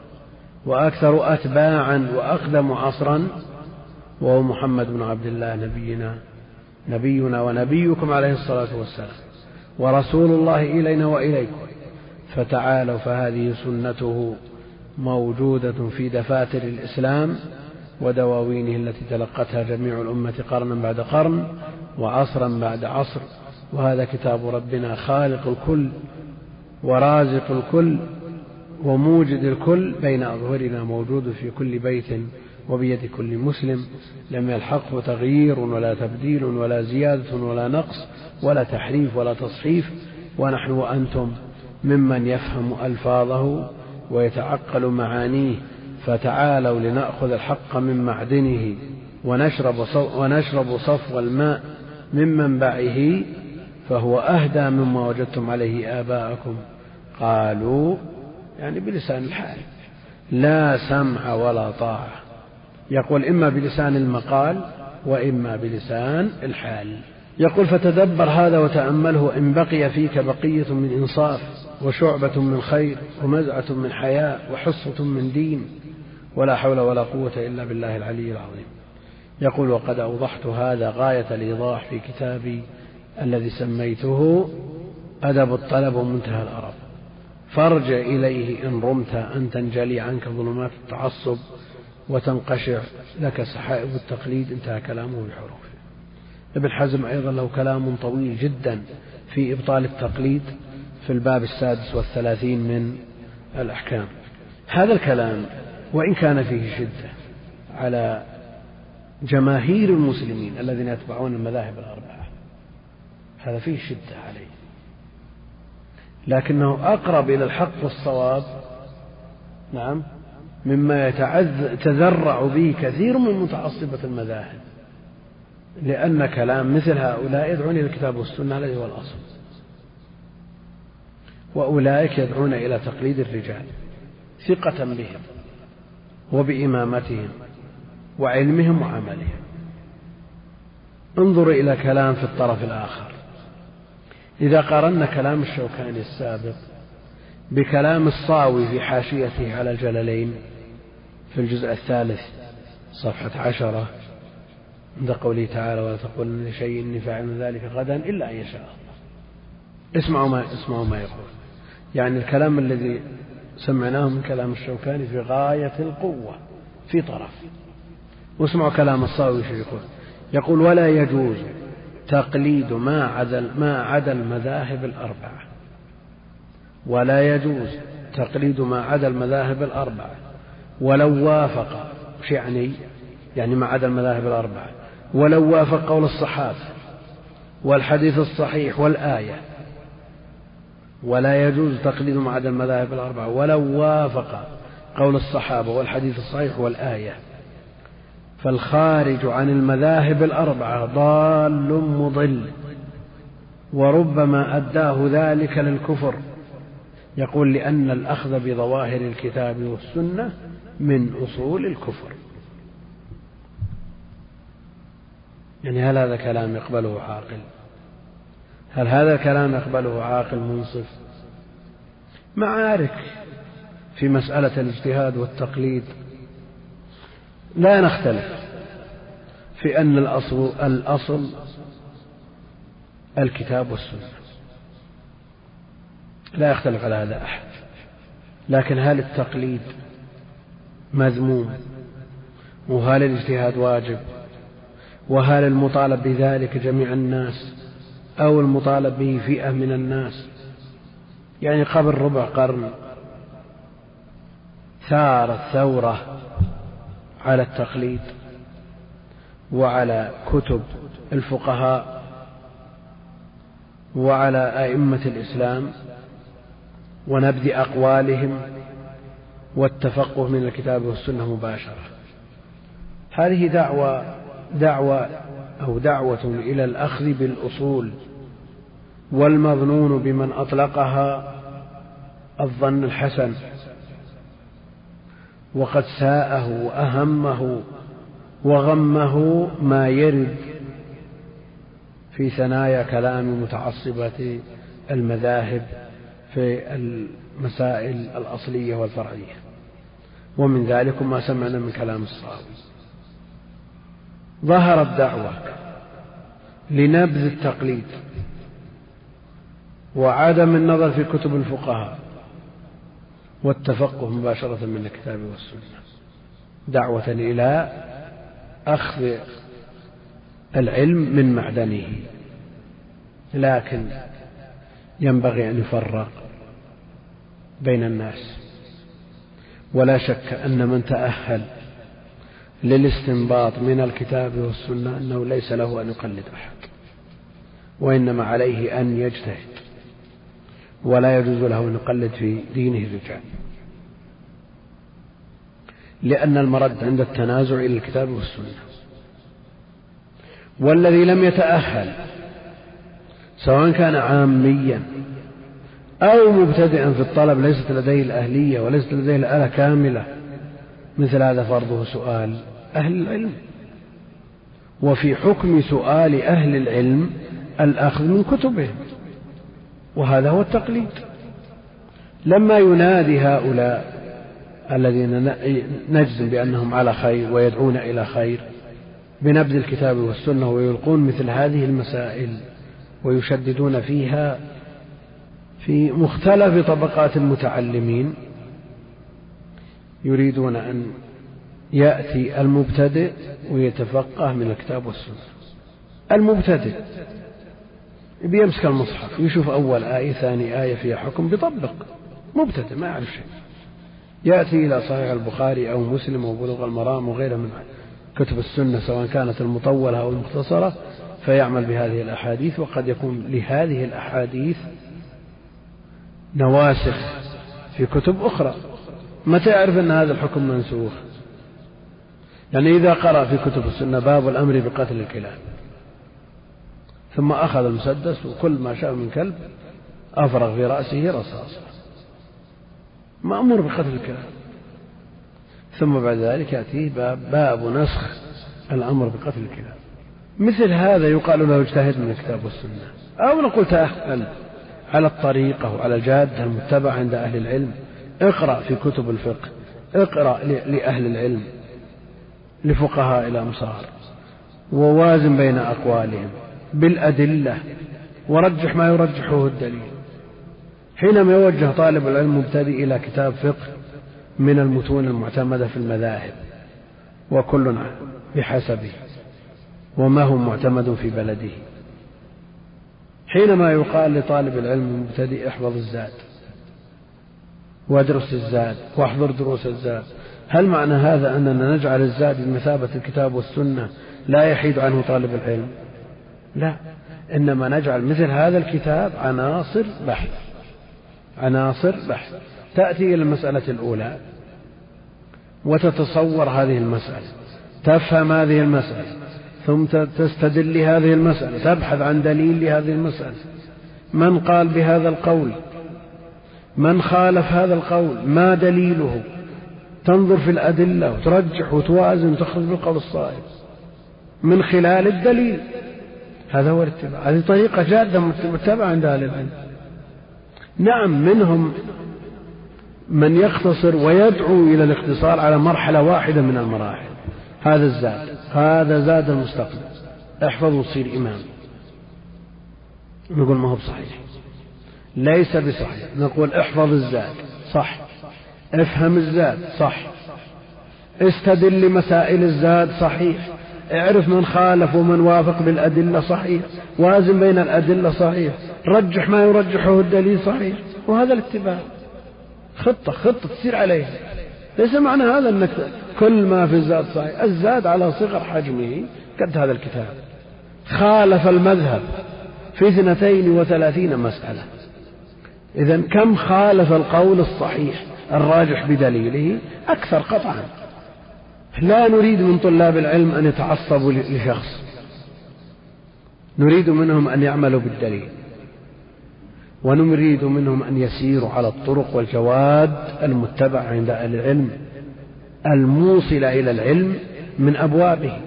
وأكثر أتباعا وأقدم عصرا، وهو محمد بن عبد الله نبينا نبينا ونبيكم عليه الصلاة والسلام ورسول الله إلينا وإليكم. فتعالوا فهذه سنته موجودة في دفاتر الإسلام ودواوينه التي تلقتها جميع الأمة قرنا بعد قرن وعصرا بعد عصر. وهذا كتاب ربنا خالق الكل ورازق الكل وموجد الكل بين أظهرنا، موجود في كل بيت وبيد كل مسلم، لم يلحقه تغيير ولا تبديل ولا زيادة ولا نقص ولا تحريف ولا تصحيف. ونحن وأنتم ممن يفهم ألفاظه ويتعقل معانيه، فتعالوا لنأخذ الحق من معدنه ونشرب ونشرب صفو الماء من منبعه، فهو أهدى مما وجدتم عليه آباءكم. قالوا يعني بلسان الحال، لا سمع ولا طاعة. يقول إما بلسان المقال وإما بلسان الحال. يقول فتدبر هذا وتأمله، إن بقي فيك بقية من إنصاف وشعبة من خير ومزعة من حياء وحصة من دين، ولا حول ولا قوة إلا بالله العلي العظيم. يقول وقد أوضحت هذا غاية الإيضاح في كتابي الذي سميته أدب الطلب ومنتهى الأرب، فارجع إليه إن رمت أن تنجلي عنك ظلمات التعصب وتنقشع لك سحائب التقليد. انتهى كلامه بالحروف. ابن حزم أيضا له كلام طويل جدا في إبطال التقليد في الباب السادس والثلاثين من الأحكام. هذا الكلام وإن كان فيه شدة على جماهير المسلمين الذين يتبعون المذاهب الأربعة، هذا فيه شدة عليه، لكنه أقرب إلى الحق والصواب نعم مما يتذرع به كثير من متعصبة المذاهب، لأن كلام مثل هؤلاء يدعون إلى الكتاب والسنة الذي هو الأصل، وأولئك يدعون إلى تقليد الرجال ثقة بهم وبإمامتهم وعلمهم وعملهم. انظر إلى كلام في الطرف الآخر. إذا قارنا كلام الشوكاني السابق بكلام الصاوي في حاشيته على الجلالين في الجزء الثالث صفحة عشرة عند قوله تعالى ولا تقولن لشيء إني فاعل ذلك غدا إلا أن يشاء الله. اسمعوا ما, اسمعوا ما يقول. يعني الكلام الذي سمعناه من كلام الشوكاني في غاية القوة في طرف، واسمعوا كلام الصاوي في يقول. يقول ولا يجوز تقليد ما عدا ما عدا المذاهب الأربعة، ولا يجوز تقليد ما عدا المذاهب الأربعة ولو وافق يعني يعني ما عدا المذاهب الأربعة ولو وافق قول الصحابة والحديث الصحيح والآية. ولا يجوز تقليد ما عدا المذاهب الأربعة ولو وافق قول الصحابة والحديث الصحيح والآية، فالخارج عن المذاهب الأربعة ضال مضل وربما أداه ذلك للكفر. يقول لأن الأخذ بظواهر الكتاب والسنة من أصول الكفر. يعني هل هذا كلام يقبله عاقل؟ هل هذا الكلام يقبله عاقل منصف؟ معارك في مسألة الاجتهاد والتقليد لا نختلف في أن الأصل, الأصل الكتاب والسنة، لا يختلف على هذا أحد. لكن هل التقليد مذموم؟ وهل الاجتهاد واجب؟ وهل المطالب بذلك جميع الناس أو المطالب به فئة من الناس؟ يعني قبل ربع قرن ثارت ثورة على التقليد وعلى كتب الفقهاء وعلى أئمة الإسلام ونبذ أقوالهم والتفقه من الكتاب والسنة مباشرة. هذه دعوة دعوة أو دعوة إلى الأخذ بالأصول، والمظنون بمن أطلقها الظن الحسن، وقد ساءه وأهمه وغمه ما يرد في ثنايا كلام متعصبة المذاهب في المسائل الأصلية والفرعية، ومن ذلك ما سمعنا من كلام الصحابي. ظهرت دعوة لنبذ التقليد وعدم النظر في كتب الفقهاء والتفقه مباشرة من الكتاب والسنة، دعوة إلى أخذ العلم من معدنه. لكن ينبغي أن يفرق بين الناس، ولا شك أن من تأهل للاستنباط من الكتاب والسنة أنه ليس له أن يقلد أحد، وإنما عليه أن يجتهد، ولا يجوز له أن يقلد في دينه الرجال، لأن المرد عند التنازع إلى الكتاب والسنة. والذي لم يتأهل سواء كان عاميا أو مبتدئا في الطلب ليست لديه الأهلية وليست لديه الآلة كاملة، مثل هذا فرضه سؤال أهل العلم، وفي حكم سؤال أهل العلم الأخذ من كتبهم، وهذا هو التقليد. لما ينادي هؤلاء الذين نجزم بأنهم على خير ويدعون إلى خير بنبذ الكتاب والسنة ويلقون مثل هذه المسائل ويشددون فيها في مختلف طبقات المتعلمين، يريدون أن يأتي المبتدئ ويتفقه من الكتاب والسنة. المبتدئ بيمسك المصحف يشوف أول آية ثاني آية فيها حكم بيطبق، مبتدئ ما يعرف شيء، يأتي إلى صحيح البخاري أو مسلم أو بلوغ المرام وغيره من كتب السنة سواء كانت المطولة أو المختصرة، فيعمل بهذه الأحاديث، وقد يكون لهذه الأحاديث نواسخ في كتب أخرى. متى يعرف أن هذا الحكم منسوخ؟ يعني إذا قرأ في كتب السنة باب الأمر بقتل الكلاب، ثم أخذ المسدس وكل ما شاء من كلب أفرغ في رأسه رصاصة، مأمور بقتل الكلاب، ثم بعد ذلك يأتيه باب, باب نسخ الأمر بقتل الكلاب. مثل هذا يقال له اجتهد من الكتاب والسنة، أو نقول تأهل على الطريقة وعلى الجادة المتبعة عند أهل العلم، اقرأ في كتب الفقه، اقرأ لأهل العلم لفقهاء الأمصار، ووازن بين أقوالهم بالأدلة، ورجح ما يرجحه الدليل. حينما يوجه طالب العلم مبتدئ إلى كتاب فقه من المتون المعتمدة في المذاهب، وكل بحسبه وما هو معتمد في بلده، حينما يقال لطالب العلم المبتدئ احفظ الزاد وادرس الزاد واحضر دروس الزاد، هل معنى هذا أننا نجعل الزاد بمثابة الكتاب والسنة لا يحيد عنه طالب العلم؟ لا، إنما نجعل مثل هذا الكتاب عناصر بحث، عناصر بحث. تأتي إلى المسألة الأولى وتتصور هذه المسألة، تفهم هذه المسألة، ثم تستدل لهذه المسألة، تبحث عن دليل لهذه المسألة، من قال بهذا القول، من خالف هذا القول، ما دليله، تنظر في الأدلة وترجح وتوازن وتخرج بالقول الصائب من خلال الدليل. هذا هو الاتباع، هذه طريقة جادة متبعة عند أهل العلم. نعم، منهم من يختصر ويدعو إلى الاقتصار على مرحلة واحدة من المراحل، هذا الزاد، هذا زاد المستقبل، احفظ وتصير إمام. نقول ما هو بصحيح، ليس بصحيح. نقول احفظ الزاد صح، افهم الزاد صح، استدل لمسائل الزاد صحيح، اعرف من خالف ومن وافق بالأدلة صحيح، وازن بين الأدلة صحيح، رجح ما يرجحه الدليل صحيح. وهذا الاتباع، خطة خطة تسير عليها. ليس معنى هذا أنك كل ما في الزاد صحيح، الزاد على صغر حجمه قد هذا الكتاب، خالف المذهب في اثنتين وثلاثين مسألة. إذن كم خالف القول الصحيح الراجح بدليله؟ أكثر قطعا. لا نريد من طلاب العلم أن يتعصبوا لشخص، نريد منهم أن يعملوا بالدليل، ونريد منهم أن يسيروا على الطرق والجواد المتبعة عند أهل العلم الموصلة إلى العلم من أبوابه.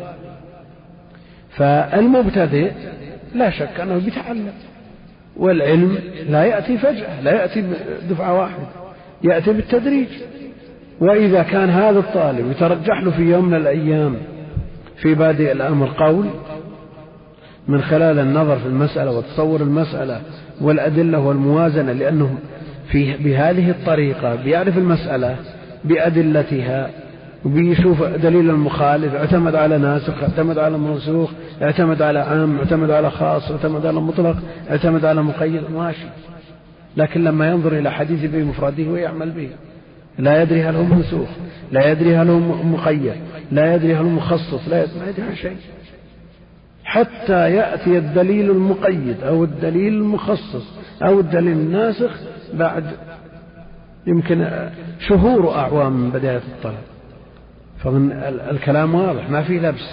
فالمبتدئ لا شك أنه بيتعلم، والعلم لا يأتي فجأة، لا يأتي دفعة واحدة، يأتي بالتدريج. وإذا كان هذا الطالب يترجح له في يوم من الأيام في بادئ الأمر قول من خلال النظر في المسألة وتصور المسألة والأدلة والموازنة، لأنه في بهذه الطريقة بيعرف المسألة بأدلتها وبيشوف دليل المخالف، اعتمد على ناسخ، اعتمد على منسوخ، اعتمد على عام، اعتمد على خاص، اعتمد على مطلق، اعتمد على مقيد، ماشي. لكن لما ينظر إلى حديث بمفرده ويعمل به، لا يدري هل هو منسوخ، لا يدري هل هو مقيد، لا يدري هل هو مخصص، لا يدري عن شيء، حتى يأتي الدليل المقيد أو الدليل المخصص أو الدليل الناسخ بعد يمكن شهور وأعوام من بداية الطلب. فمن الكلام واضح، ما في لبس.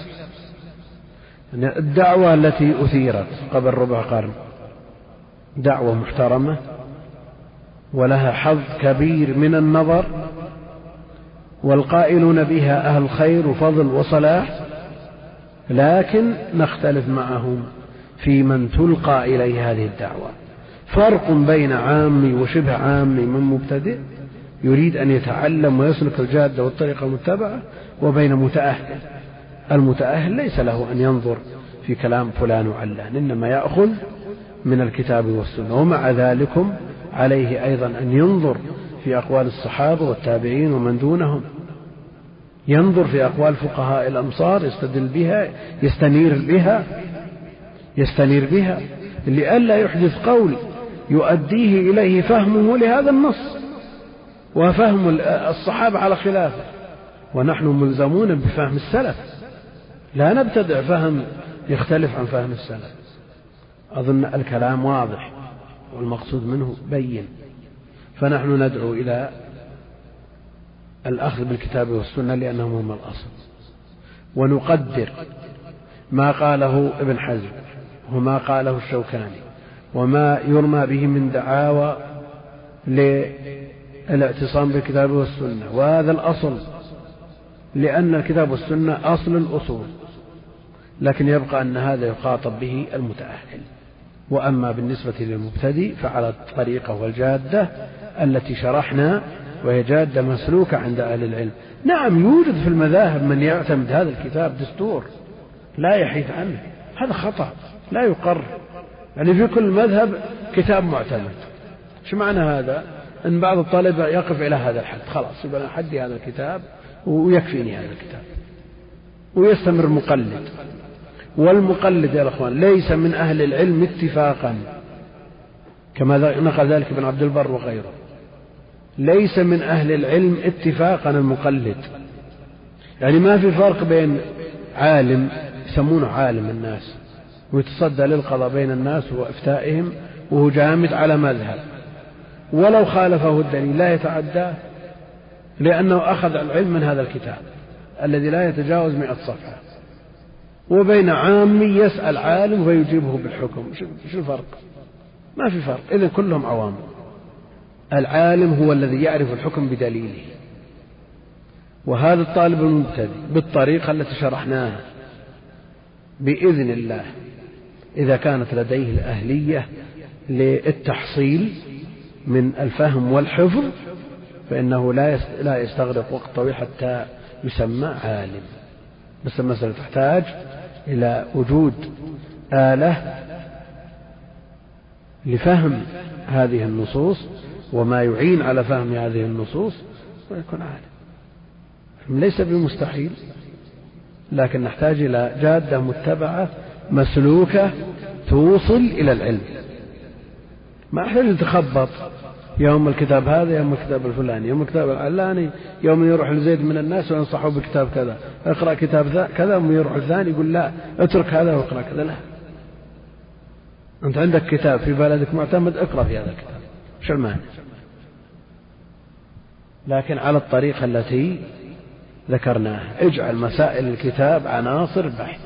الدعوة التي أثيرت قبل ربع قرن دعوة محترمة ولها حظ كبير من النظر، والقائلون بها أهل خير وفضل وصلاح، لكن نختلف معهم في من تلقى إليه هذه الدعوة. فرق بين عامي وشبه عامي من مبتدئ يريد أن يتعلم ويسلك الجادة والطريقة المتبعة، وبين متأهل. المتأهل ليس له أن ينظر في كلام فلان وعلان، إنما يأخذ من الكتاب والسنة. ومع ذلكم عليه أيضا أن ينظر في أقوال الصحابة والتابعين ومن دونهم، ينظر في أقوال فقهاء الأمصار، يستدل بها، يستنير بها يستنير بها لئلا يحدث قول يؤديه إليه فهمه لهذا النص وفهم الصحابة على خلافه، ونحن ملزمون بفهم السلف، لا نبتدع فهم يختلف عن فهم السلف. أظن الكلام واضح والمقصود منه بين. فنحن ندعو إلى الأخذ بالكتاب والسنة لأنهم هم الأصل، ونقدر ما قاله ابن حزم وما قاله الشوكاني وما يرمى به من دعاوى للاعتصام بالكتاب والسنة، وهذا الأصل، لأن الكتاب والسنة أصل الأصول، لكن يبقى أن هذا يخاطب به المتأهل. وأما بالنسبة للمبتدئ فعلى الطريقة والجادة التي شرحنا، وهي جادة مسلوكة عند أهل العلم. نعم يوجد في المذاهب من يعتمد هذا الكتاب دستور لا يحيد عنه، هذا خطأ لا يقر. يعني في كل مذهب كتاب معتمد. شو معنى هذا؟ أن بعض الطلبة يقف إلى هذا الحد، خلاص يبقى حدي هذا الكتاب ويكفيني هذا الكتاب، ويستمر مقلد. والمقلد يا أخوان ليس من أهل العلم اتفاقا، كما نقل ذلك ابن عبد البر وغيره، ليس من أهل العلم اتفاقا المقلد. يعني ما في فرق بين عالم يسمونه عالم الناس ويتصدى للقضاء بين الناس وإفتائهم وهو جامد على مذهب، ولو خالفه الدليل لا يتعداه، لأنه أخذ العلم من هذا الكتاب الذي لا يتجاوز مئة صفحة، وبين عامي يسأل عالم ويجيبه بالحكم. شو الفرق؟ ما في فرق. إذن كلهم عوام. العالم هو الذي يعرف الحكم بدليله، وهذا الطالب المبتدئ بالطريقة التي شرحناها بإذن الله إذا كانت لديه الأهلية للتحصيل من الفهم والحفظ فإنه لا يستغرق وقت طويل حتى يسمى عالم. بس المسألة تحتاج إلى وجود آلة لفهم هذه النصوص وما يعين على فهم هذه النصوص ويكون عالم. ليس بمستحيل، لكن نحتاج إلى جادة متبعة مسلوكة توصل إلى العلم. ما أحتاج تخبط يوم الكتاب هذا، يوم الكتاب الفلاني، يوم الكتاب العلاني، يوم يروح لزيد من الناس وينصحه بكتاب كذا، اقرأ كتاب كذا، ويروح الثاني يقول لا اترك هذا واقرأ كذا. لا، أنت عندك كتاب في بلدك معتمد، اقرأ في هذا الكتاب، شو المانع؟ لكن على الطريقة التي ذكرناها، اجعل مسائل الكتاب عناصر بحث،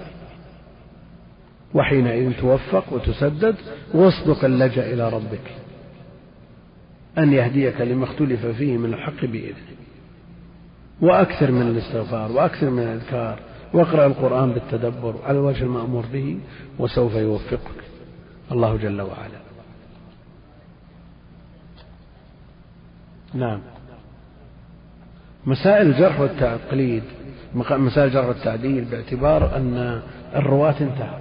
وحينئذ توفق وتسدد، واصدق اللجأ إلى ربك أن يهديك لما اختلف فيه من الحق بإذنه، وأكثر من الاستغفار وأكثر من الأذكار، واقرأ القرآن بالتدبر على الوجه المأمور به، وسوف يوفقك الله جل وعلا. نعم. مسائل الجرح والتقليد، مسائل الجرح والتعديل، باعتبار أن الرواة انتهى،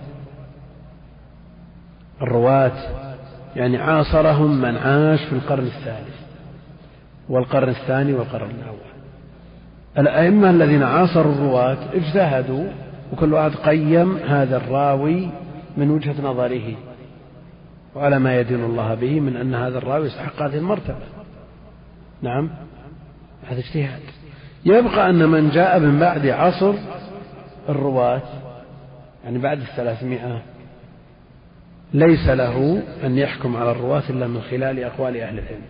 الرواة يعني عاصرهم من عاش في القرن الثالث والقرن الثاني والقرن الأول. الأئمة الذين عاصروا الرواة اجتهدوا، وكل واحد قيم هذا الراوي من وجهة نظره وعلى ما يدين الله به من أن هذا الراوي يستحق هذه المرتبة. نعم، هذا اجتهاد. يبقى أن من جاء من بعد عصر الرواة، يعني بعد الثلاثمائة، ليس له أن يحكم على الرواة إلا من خلال أقوال أهل العلم.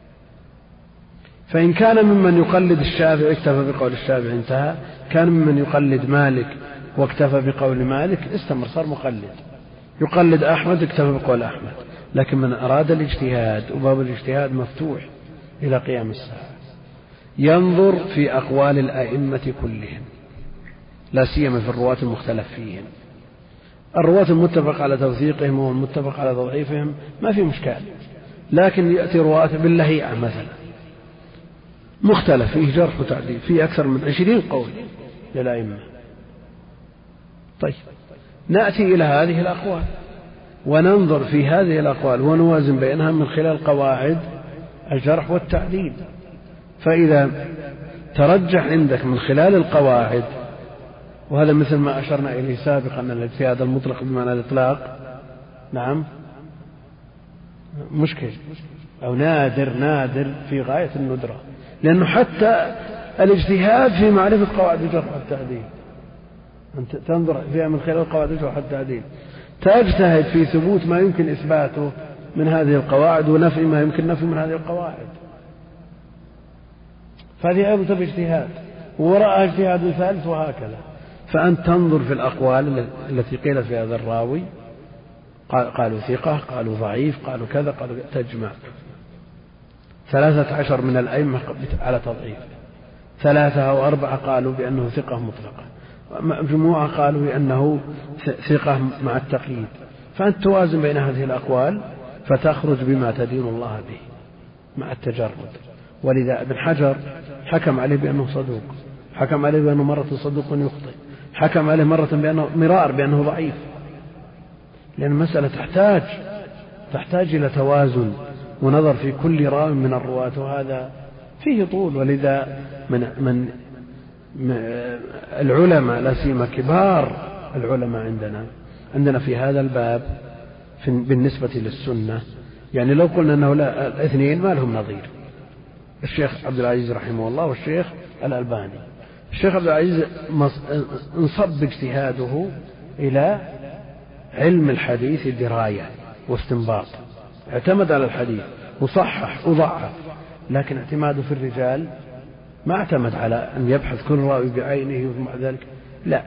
فإن كان ممن يقلد الشافعي اكتفى بقول الشافعي انتهى، كان ممن يقلد مالك واكتفى بقول مالك استمر، صار مقلد. يقلد أحمد اكتفى بقول أحمد. لكن من أراد الاجتهاد، وباب الاجتهاد مفتوح إلى قيام الساعة، ينظر في أقوال الأئمة كلهم، لا سيما في الرواة المختلف فيهم. الرواة المتفق على توثيقهم والمتفق على تضعيفهم ما في مشكلة، لكن يأتي رواة باللهيعة مثلا مختلف فيه جرح وتعديل، فيه أكثر من عشرين قول للأئمة. طيب، نأتي إلى هذه الأقوال وننظر في هذه الأقوال ونوازن بينها من خلال قواعد الجرح والتعديل. فإذا ترجح عندك من خلال القواعد، وهذا مثل ما أشرنا إليه سابقا أن الاجتهاد المطلق بمعنى الإطلاق نعم مشكل أو نادر نادر في غاية الندرة، لأنه حتى الاجتهاد في معرفة قواعد الجرح والتعديل أنت تنظر فيها من خلال قواعد الجرح والتعديل، تجتهد في ثبوت ما يمكن إثباته من هذه القواعد ونفي ما يمكن نفي من هذه القواعد. فهذه أيضا اجتهاد، ووراءها اجتهاد ثالث، وهكذا. فأنت تنظر في الأقوال التي قيلت في هذا الراوي، قالوا ثقة، قالوا ضعيف، قالوا كذا، قالوا تجمع. ثلاثة عشر من الأئمة على تضعيف، ثلاثة أو أربعة قالوا بأنه ثقة مطلقة، مجموعة قالوا بأنه ثقة مع التقييد. فأنت توازن بين هذه الأقوال فتخرج بما تدين الله به مع التجرد. ولذا ابن حجر حكم عليه بأنه صدوق، حكم عليه بأنه مرة صدوق يخطئ، حكم عليه مرة بأنه مرار بأنه ضعيف، لأن المسألة تحتاج تحتاج إلى توازن ونظر في كل راو من الرواة، وهذا فيه طول. ولذا من من العلماء لا سيما كبار العلماء عندنا عندنا في هذا الباب بالنسبة للسنة، يعني لو قلنا أنه لا الاثنين ما لهم نظير، الشيخ عبد العزيز رحمه الله والشيخ الألباني. الشيخ عبد العزيز انصب اجتهاده إلى علم الحديث دراية واستنباط، اعتمد على الحديث وصحح وضعف، لكن اعتماده في الرجال ما اعتمد على أن يبحث كل راوي بعينه ومع ذلك، لا،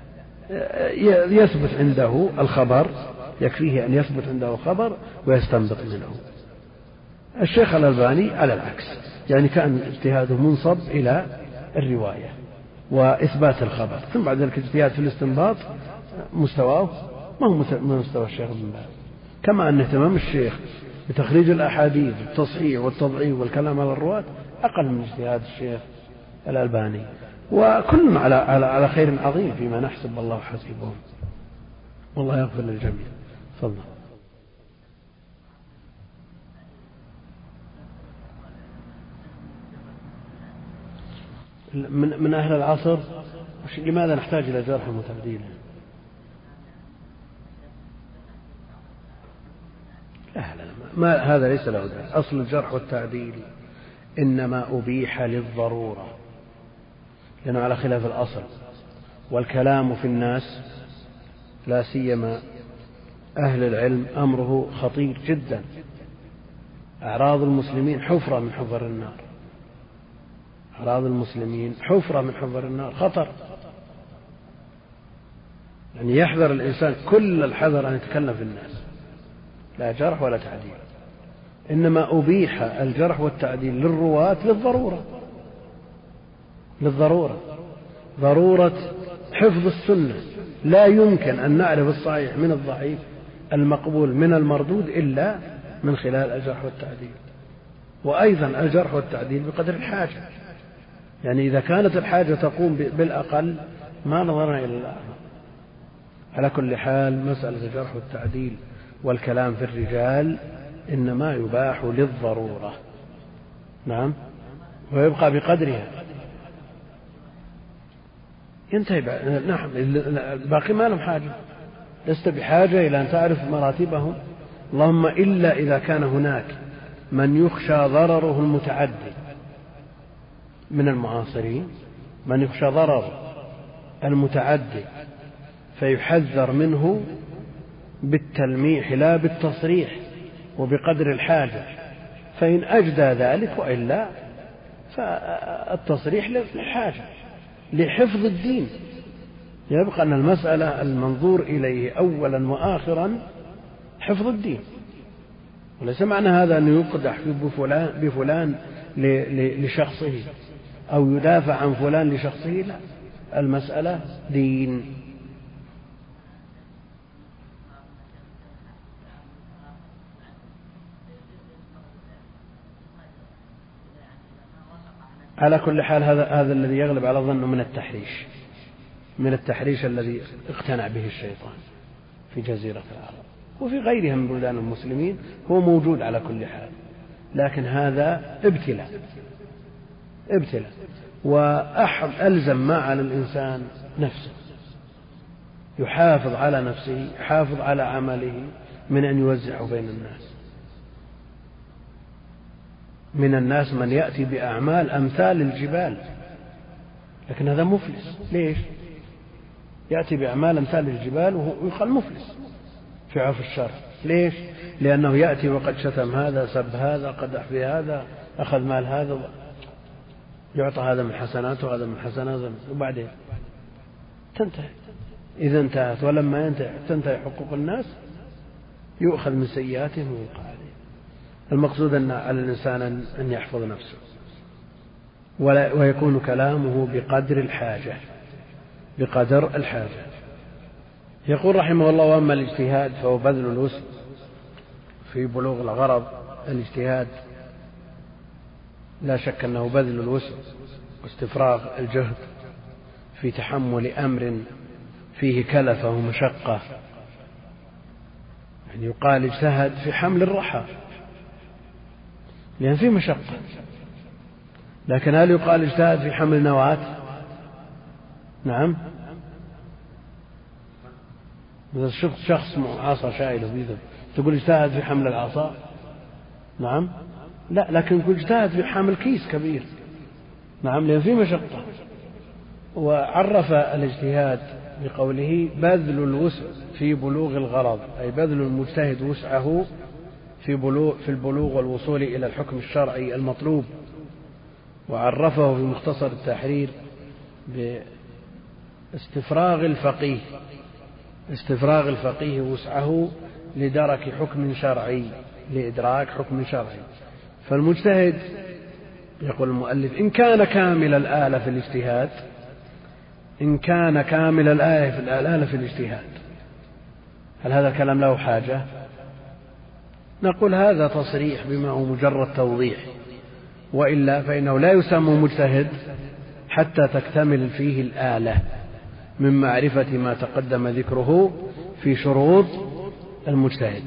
يثبت عنده الخبر، يكفيه أن يثبت عنده الخبر ويستنبط منه. الشيخ الألباني على العكس، يعني كان اجتهاده منصب إلى الرواية وإثبات الخبر، ثم بعد ذلك اجتهاد في الاستنباط مستواه ما هو من مستوى الشيخ ابن باز. كما أن اهتمام الشيخ بتخريج الأحاديث والتصحيح والتضعيف والكلام على الرواة أقل من اجتهاد الشيخ الألباني، وكل على على على خير عظيم فيما نحسب، والله حسيبهم، والله يغفر للجميع. تفضل. من من أهل العصر لماذا نحتاج إلى جرح وتعديل؟ لا لا ما هذا ليس له داعي. أصل الجرح والتعديل إنما أبيح للضرورة، لأنه على خلاف الأصل. والكلام في الناس لا سيما أهل العلم أمره خطير جدا. أعراض المسلمين حفرة من حفر النار، أعراض المسلمين حفرة من حفر النار، خطر. يعني يحذر الإنسان كل الحذر أن يتكلم في الناس، لا جرح ولا تعديل، إنما أبيح الجرح والتعديل للرواة للضرورة، للضرورة، ضرورة حفظ السنة. لا يمكن أن نعرف الصحيح من الضعيف، المقبول من المردود، إلا من خلال الجرح والتعديل. وأيضا الجرح والتعديل بقدر الحاجة، يعني إذا كانت الحاجة تقوم بالأقل ما نظرنا إلى الأعظم. على كل حال مسألة الجرح والتعديل والكلام في الرجال إنما يباح للضرورة، نعم، ويبقى بقدرها، ينتهي. نعم، الباقي ما لهم حاجة، لست بحاجة إلى أن تعرف مراتبهم، اللهم إلا إذا كان هناك من يخشى ضرره المتعدي من المعاصرين، من يخشى ضرره المتعدي فيحذر منه بالتلميح لا بالتصريح وبقدر الحاجة، فإن أجدى ذلك، وإلا فالتصريح للحاجة لحفظ الدين. يبقى أن المسألة المنظور إليه أولا وآخرا حفظ الدين، وليس معنى هذا أن يقدح بفلان, بفلان لشخصه أو يدافع عن فلان لشخصه، لا، المسألة دين. على كل حال هذا هذا الذي يغلب على ظنه من التحريش، من التحريش الذي اقتنع به الشيطان في جزيرة العرب وفي غيرها من بلدان المسلمين، هو موجود على كل حال، لكن هذا ابتلاء، ابتلاء وأحب ألزم ما على الإنسان نفسه، يحافظ على نفسه، يحافظ على عمله، من أن يوزعه بين الناس. من الناس من يأتي بأعمال أمثال الجبال، لكن هذا مفلس. ليش؟ يأتي بأعمال أمثال الجبال ويقال مفلس في عرف الشرع. ليش؟ لأنه يأتي وقد شتم هذا، سب هذا، قدح في هذا، أخذ مال هذا، يعطى هذا من حسناته وهذا من حسناته، وبعدين تنتهي. إذا انتهت ولما ينتهي تنتهي حقوق الناس يؤخذ من سيئاتهم ويوقع عليه. المقصود أن على الإنسان أن يحفظ نفسه ويكون كلامه بقدر الحاجة، بقدر الحاجة. يقول رحمه الله: وأما الاجتهاد فهو بذل الوسع في بلوغ الغرض. الاجتهاد لا شك أنه بذل الوسع واستفراغ الجهد في تحمل أمر فيه كلفة ومشقة. يعني يقال اجتهد في حمل الرحى لأن فيه مشقة، لكن هل يقال اجتهد في حمل نواة؟ نعم، إذا شفت شخص عصا شايله بيده تقول اجتهد في حمل العصا؟ نعم، لا، لكن يقول اجتهد في حمل كيس كبير، نعم، لأن فيه مشقة. وعرف الاجتهاد بقوله بذل الوسع في بلوغ الغرض، أي بذل المجتهد وسعه في بلوغ في البلوغ والوصول إلى الحكم الشرعي المطلوب. وعرفه في مختصر التحرير باستفراغ الفقيه، استفراغ الفقيه وسعه لدرك حكم شرعي، لإدراك حكم شرعي. فالمجتهد يقول المؤلف إن كان كامل الآلة في الاجتهاد، إن كان كامل الآلة في الآلة في الاجتهاد، هل هذا الكلام له حاجة؟ نقول هذا تصريح بما هو مجرد توضيح، وإلا فإنه لا يسمى مجتهد حتى تكتمل فيه الآلة من معرفة ما تقدم ذكره في شروط المجتهد.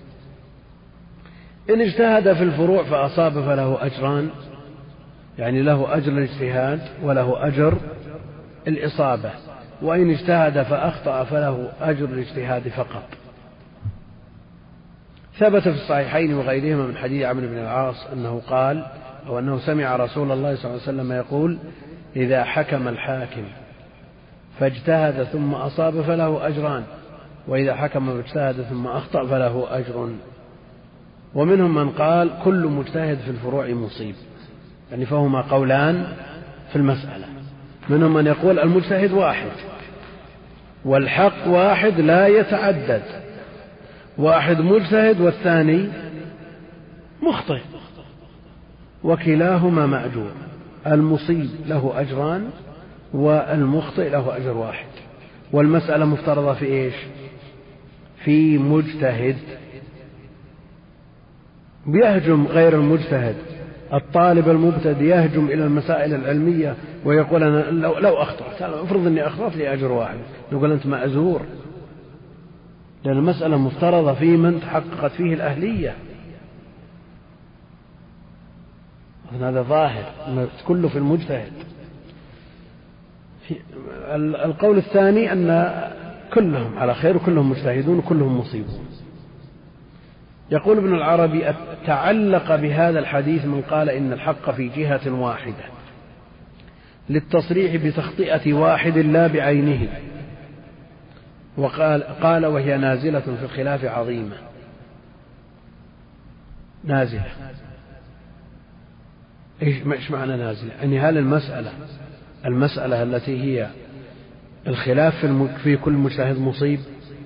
إن اجتهد في الفروع فأصاب فله أجران، يعني له أجر الاجتهاد وله أجر الإصابة، وإن اجتهد فأخطأ فله أجر الاجتهاد فقط. ثبت في الصحيحين وغيرهما من حديث عمرو بن العاص أنه قال أو أنه سمع رسول الله صلى الله عليه وسلم يقول: إذا حكم الحاكم فاجتهد ثم أصاب فله أجران، وإذا حكم باجتهد ثم أخطأ فله أجر. ومنهم من قال كل مجتهد في الفروع مصيب، يعني فهما قولان في المسألة. منهم من يقول المجتهد واحد والحق واحد لا يتعدد، واحد مجتهد والثاني مخطئ وكلاهما مأجور، المصيب له أجران والمخطئ له أجر واحد. والمسألة مفترضة في إيش؟ في مجتهد بيهجم غير المجتهد. الطالب المبتدئ يهجم إلى المسائل العلمية ويقول أنا لو, لو أخطأت، افرض أني أخطأت لي أجر واحد، نقول أنت مأزور، لأن المسألة مفترضة في من تحققت فيه الأهلية. هذا ظاهر كله في المجتهد. القول الثاني أن كلهم على خير وكلهم مجتهدون وكلهم مصيبون. يقول ابن العربي تعلق بهذا الحديث من قال إن الحق في جهة واحدة للتصريح بتخطئة واحد لا بعينه، وقال قال وهي نازلة في الخلاف عظيمة. نازلة إيش معنى نازلة؟ يعني هل المسألة المسألة التي هي الخلاف في كل مجتهد مصيب،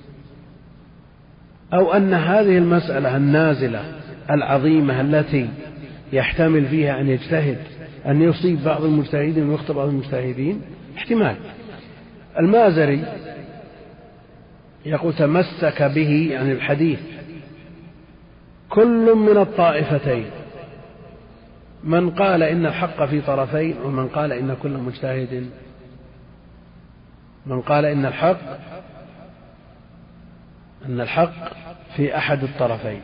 أو أن هذه المسألة النازلة العظيمة التي يحتمل فيها أن يجتهد أن يصيب بعض المجتهدين ويخطئ بعض المجتهدين؟ احتمال. المازري يقول تمسك به يعني الحديث كل من الطائفتين، من قال إن الحق في طرفين ومن قال إن كل مجتهد، من قال إن الحق أن الحق في أحد الطرفين،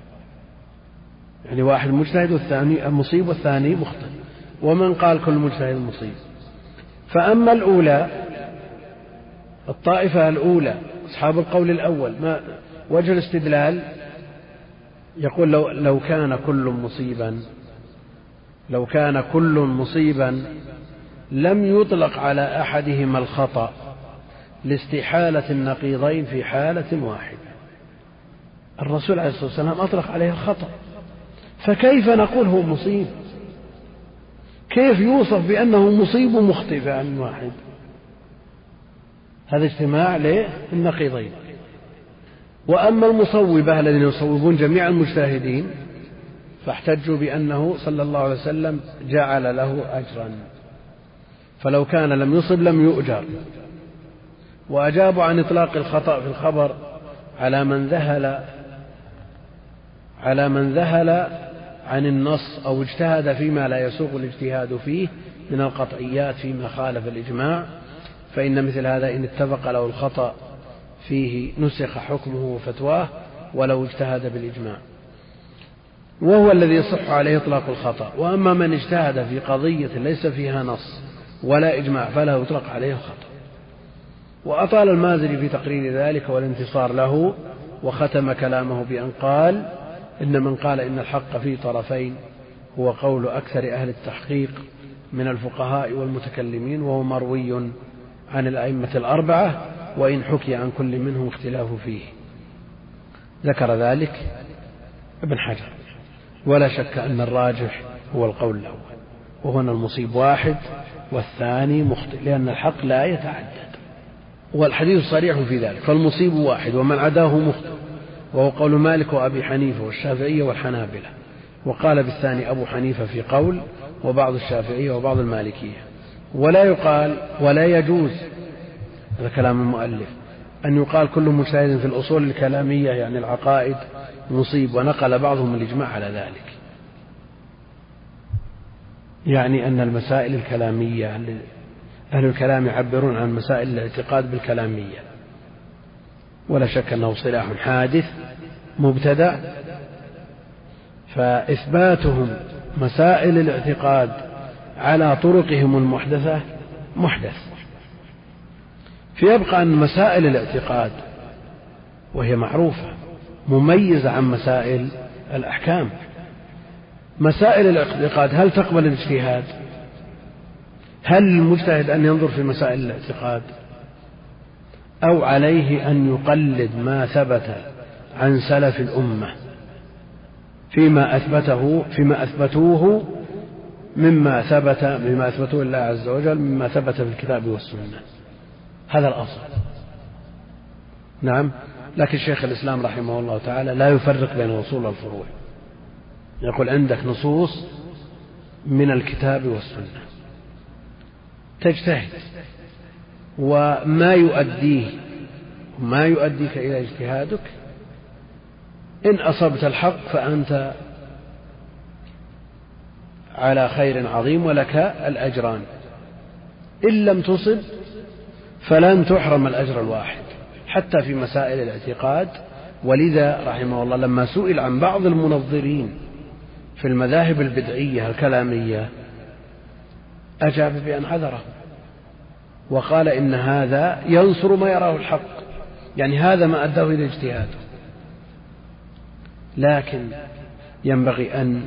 يعني واحد مجتهد والثاني مصيب والثاني مخطئ، ومن قال كل مجتهد مصيب. فأما الأولى الطائفة الأولى أصحاب القول الأول ما وجه الاستدلال؟ يقول لو, لو كان كل مصيبا لو كان كل مصيبا لم يطلق على أحدهما الخطأ لاستحالة النقيضين في حالة واحدة. الرسول عليه الصلاة والسلام أطلق عليه الخطأ، فكيف نقول هو مصيب؟ كيف يوصف بأنه مصيب ومخطئ في عن واحد؟ هذا اجتماع للنقيضين. وأما المصوبة الذين يصوبون جميع المجتهدين فاحتجوا بأنه صلى الله عليه وسلم جعل له أجرا، فلو كان لم يصب لم يؤجر. وأجابوا عن إطلاق الخطأ في الخبر على من ذهل على من ذهل عن النص أو اجتهد فيما لا يسوغ الاجتهاد فيه من القطعيات فيما خالف الإجماع، فإن مثل هذا إن اتفق له الخطأ فيه نسخ حكمه وفتواه ولو اجتهد بالإجماع، وهو الذي يصح عليه إطلاق الخطأ. وأما من اجتهد في قضية ليس فيها نص ولا إجماع فلا يطلق عليه الخطأ. وأطال المازري في تقرير ذلك والانتصار له، وختم كلامه بأن قال إن من قال إن الحق في طرفين هو قول أكثر أهل التحقيق من الفقهاء والمتكلمين، وهو مروي عن الأئمة الأربعة، وإن حكي عن كل منهم اختلاف فيه. ذكر ذلك ابن حجر. ولا شك أن الراجح هو القول الأول، وهنا المصيب واحد والثاني مخطئ، لأن الحق لا يتعدد، والحديث صريح في ذلك. فالمصيب واحد ومن عداه مخطئ، وهو قول مالك وأبي حنيفة والشافعية والحنابلة. وقال بالثاني أبو حنيفة في قول، وبعض الشافعية وبعض المالكية. ولا يقال ولا يجوز، هذا كلام المؤلف، أن يقال كل مجتهد في الأصول الكلامية يعني العقائد مصيب، ونقل بعضهم الإجماع على ذلك، يعني أن المسائل الكلامية أهل الكلام يعبرون عن مسائل الاعتقاد بالكلامية. ولا شك أنه صلاح حادث مبتدع، فإثباتهم مسائل الاعتقاد على طرقهم المحدثة محدث. فيبقى أن مسائل الاعتقاد وهي معروفة مميزة عن مسائل الأحكام. مسائل الاعتقاد هل تقبل الاجتهاد؟ هل المجتهد أن ينظر في مسائل الاعتقاد؟ أو عليه أن يقلد ما ثبت عن سلف الأمة فيما أثبته فيما أثبتوه مما ثبت مما أثبتوه الله عز وجل مما ثبت في الكتاب والسنة. هذا الأصل. نعم. لكن شيخ الإسلام رحمه الله تعالى لا يفرق بين الأصول والفروع، يقول عندك نصوص من الكتاب والسنة تجتهد، وما يؤديه ما يؤديك إلى اجتهادك إن أصبت الحق فأنت على خير عظيم ولك الأجران، إن لم تصب فلن تحرم الأجر الواحد حتى في مسائل الاعتقاد. ولذا رحمه الله لما سئل عن بعض المنظرين في المذاهب البدعية الكلامية أجاب بأن عذره وقال إن هذا ينصر ما يراه الحق، يعني هذا ما أداه إلى اجتهاده. لكن ينبغي أن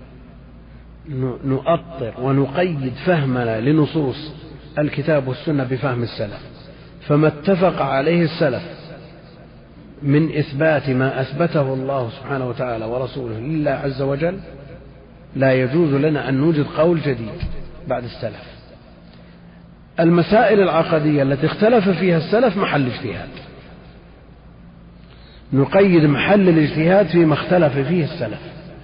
نؤطر ونقيد فهمنا لنصوص الكتاب والسنة بفهم السلف، فما اتفق عليه السلف من إثبات ما أثبته الله سبحانه وتعالى ورسوله لله عز وجل لا يجوز لنا أن نوجد قول جديد بعد السلف. المسائل العقدية التي اختلف فيها السلف محل اجتهاد، نقيد محل الاجتهاد فيما اختلف فيه السلف.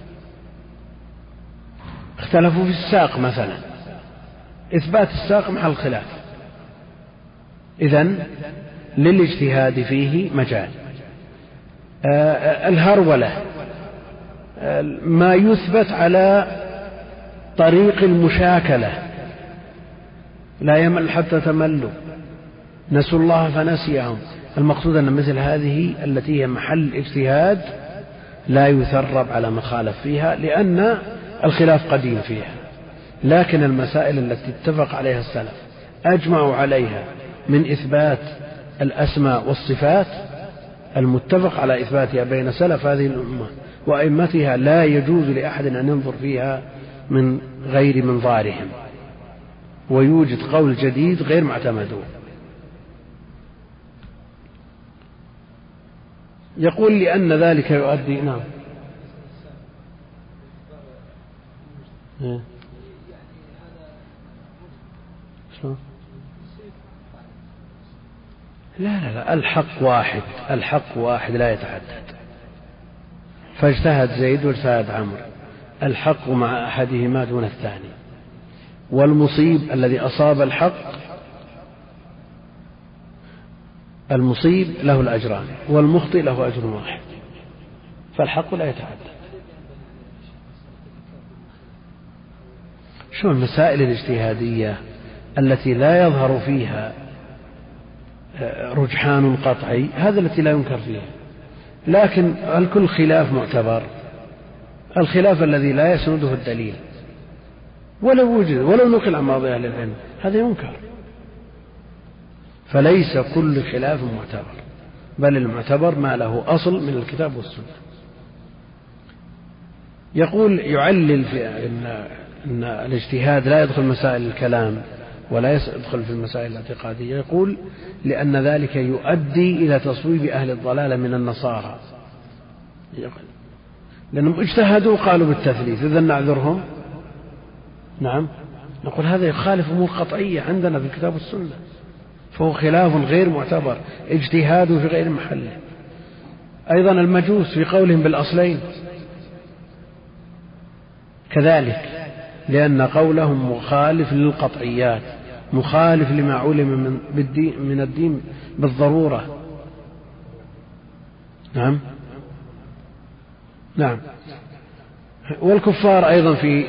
اختلفوا في الساق مثلا، إثبات الساق محل خلاف، إذن للاجتهاد فيه مجال. آه الهرولة آه ما يثبت على طريق المشاكلة لا يمل حتى تملوا، نسوا الله فنسيهم. المقصود أن مثل هذه التي هي محل اجتهاد لا يثرب على من خالف فيها لأن الخلاف قديم فيها. لكن المسائل التي اتفق عليها السلف أجمعوا عليها من إثبات الأسماء والصفات المتفق على إثباتها بين سلف هذه الأمة وأئمتها لا يجوز لأحد أن ينظر فيها من غير منظارهم ويوجد قول جديد غير معتمد. يقول لأن ذلك يؤدي نعم لا لا لا الحق واحد، الحق واحد لا يتعدد. فاجتهد زيد واجتهد عمرو، الحق مع أحدهما دون الثاني، والمصيب الذي أصاب الحق المصيب له الأجران والمخطئ له أجر واحد، فالحق لا يتعدد. شو المسائل الاجتهادية التي لا يظهر فيها رجحان قطعي هذا التي لا ينكر فيها، لكن الكل خلاف معتبر، الخلاف الذي لا يسنده الدليل ولو وجد ولو نقل عن بعض أهل العلم هذا ينكر. فليس كل خلاف معتبر، بل المعتبر ما له أصل من الكتاب والسنة. يقول يعلل في إن, إن الاجتهاد لا يدخل مسائل الكلام ولا يدخل في المسائل الاعتقادية، يقول لأن ذلك يؤدي إلى تصويب أهل الضلالة من النصارى، لأنهم اجتهدوا قالوا بالتثليث، إذن نعذرهم؟ نعم نقول هذا يخالف أمور قطعية عندنا في الكتاب والسنة، فهو خلاف غير معتبر، اجتهاد في غير محله. أيضا المجوس في قولهم بالأصلين كذلك، لأن قولهم مخالف للقطعيات، مخالف لما علم من, من الدين بالضرورة. نعم نعم. والكفار أيضا في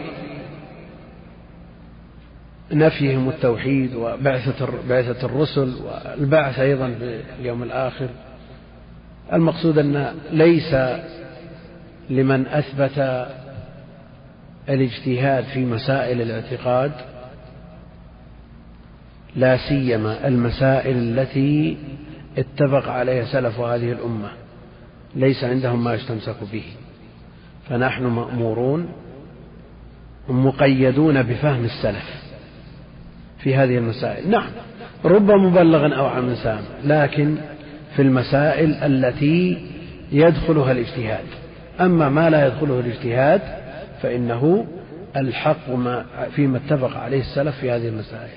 نفيهم التوحيد وبعثة الرسل والبعث أيضا في اليوم الآخر. المقصود أن ليس لمن أثبت الاجتهاد في مسائل الاعتقاد لا سيما المسائل التي اتفق عليها سلف هذه الأمة ليس عندهم ما يستمسك به، فنحن مأمورون مقيدون بفهم السلف في هذه المسائل. نعم رب مبلغ أوعى من سامع، لكن في المسائل التي يدخلها الاجتهاد. أما ما لا يدخله الاجتهاد فإنه الحق ما فيما اتفق عليه السلف في هذه المسائل.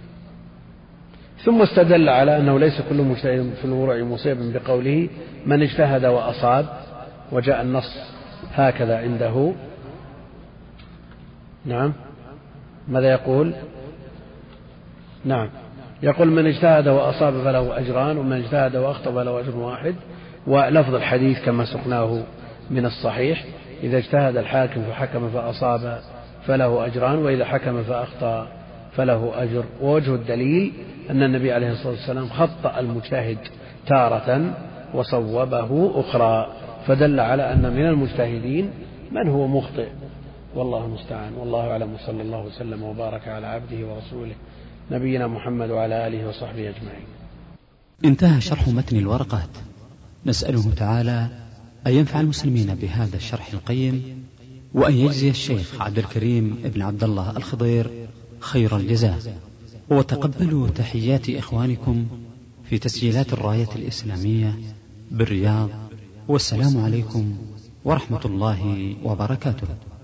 ثم استدل على أنه ليس كل مجتهد في الوروع مصيب بقوله من اجتهد وأصاب، وجاء النص هكذا عنده. نعم، ماذا يقول؟ نعم، يقول من اجتهد وأصاب فله أجران، ومن اجتهد وأخطأ فله أجر واحد. ولفظ الحديث كما سقناه من الصحيح: إذا اجتهد الحاكم فحكم فأصاب فله أجران، وإذا حكم فأخطأ فله أجر. ووجه الدليل أن النبي عليه الصلاة والسلام خطأ المجتهد تارة وصوبه أخرى، فدل على أن من المجتهدين من هو مخطئ، والله المستعان. والله أعلم، وصلى الله وسلم وبارك على عبده ورسوله نبينا محمد وعلى آله وصحبه أجمعين. انتهى شرح متن الورقات. نسأله تعالى أن ينفع المسلمين بهذا الشرح القيم، وأن يجزي الشيخ عبد الكريم ابن عبد الله الخضير خير الجزاء. وتقبلوا تحيات إخوانكم في تسجيلات الراية الإسلامية بالرياض، والسلام عليكم ورحمة الله وبركاته.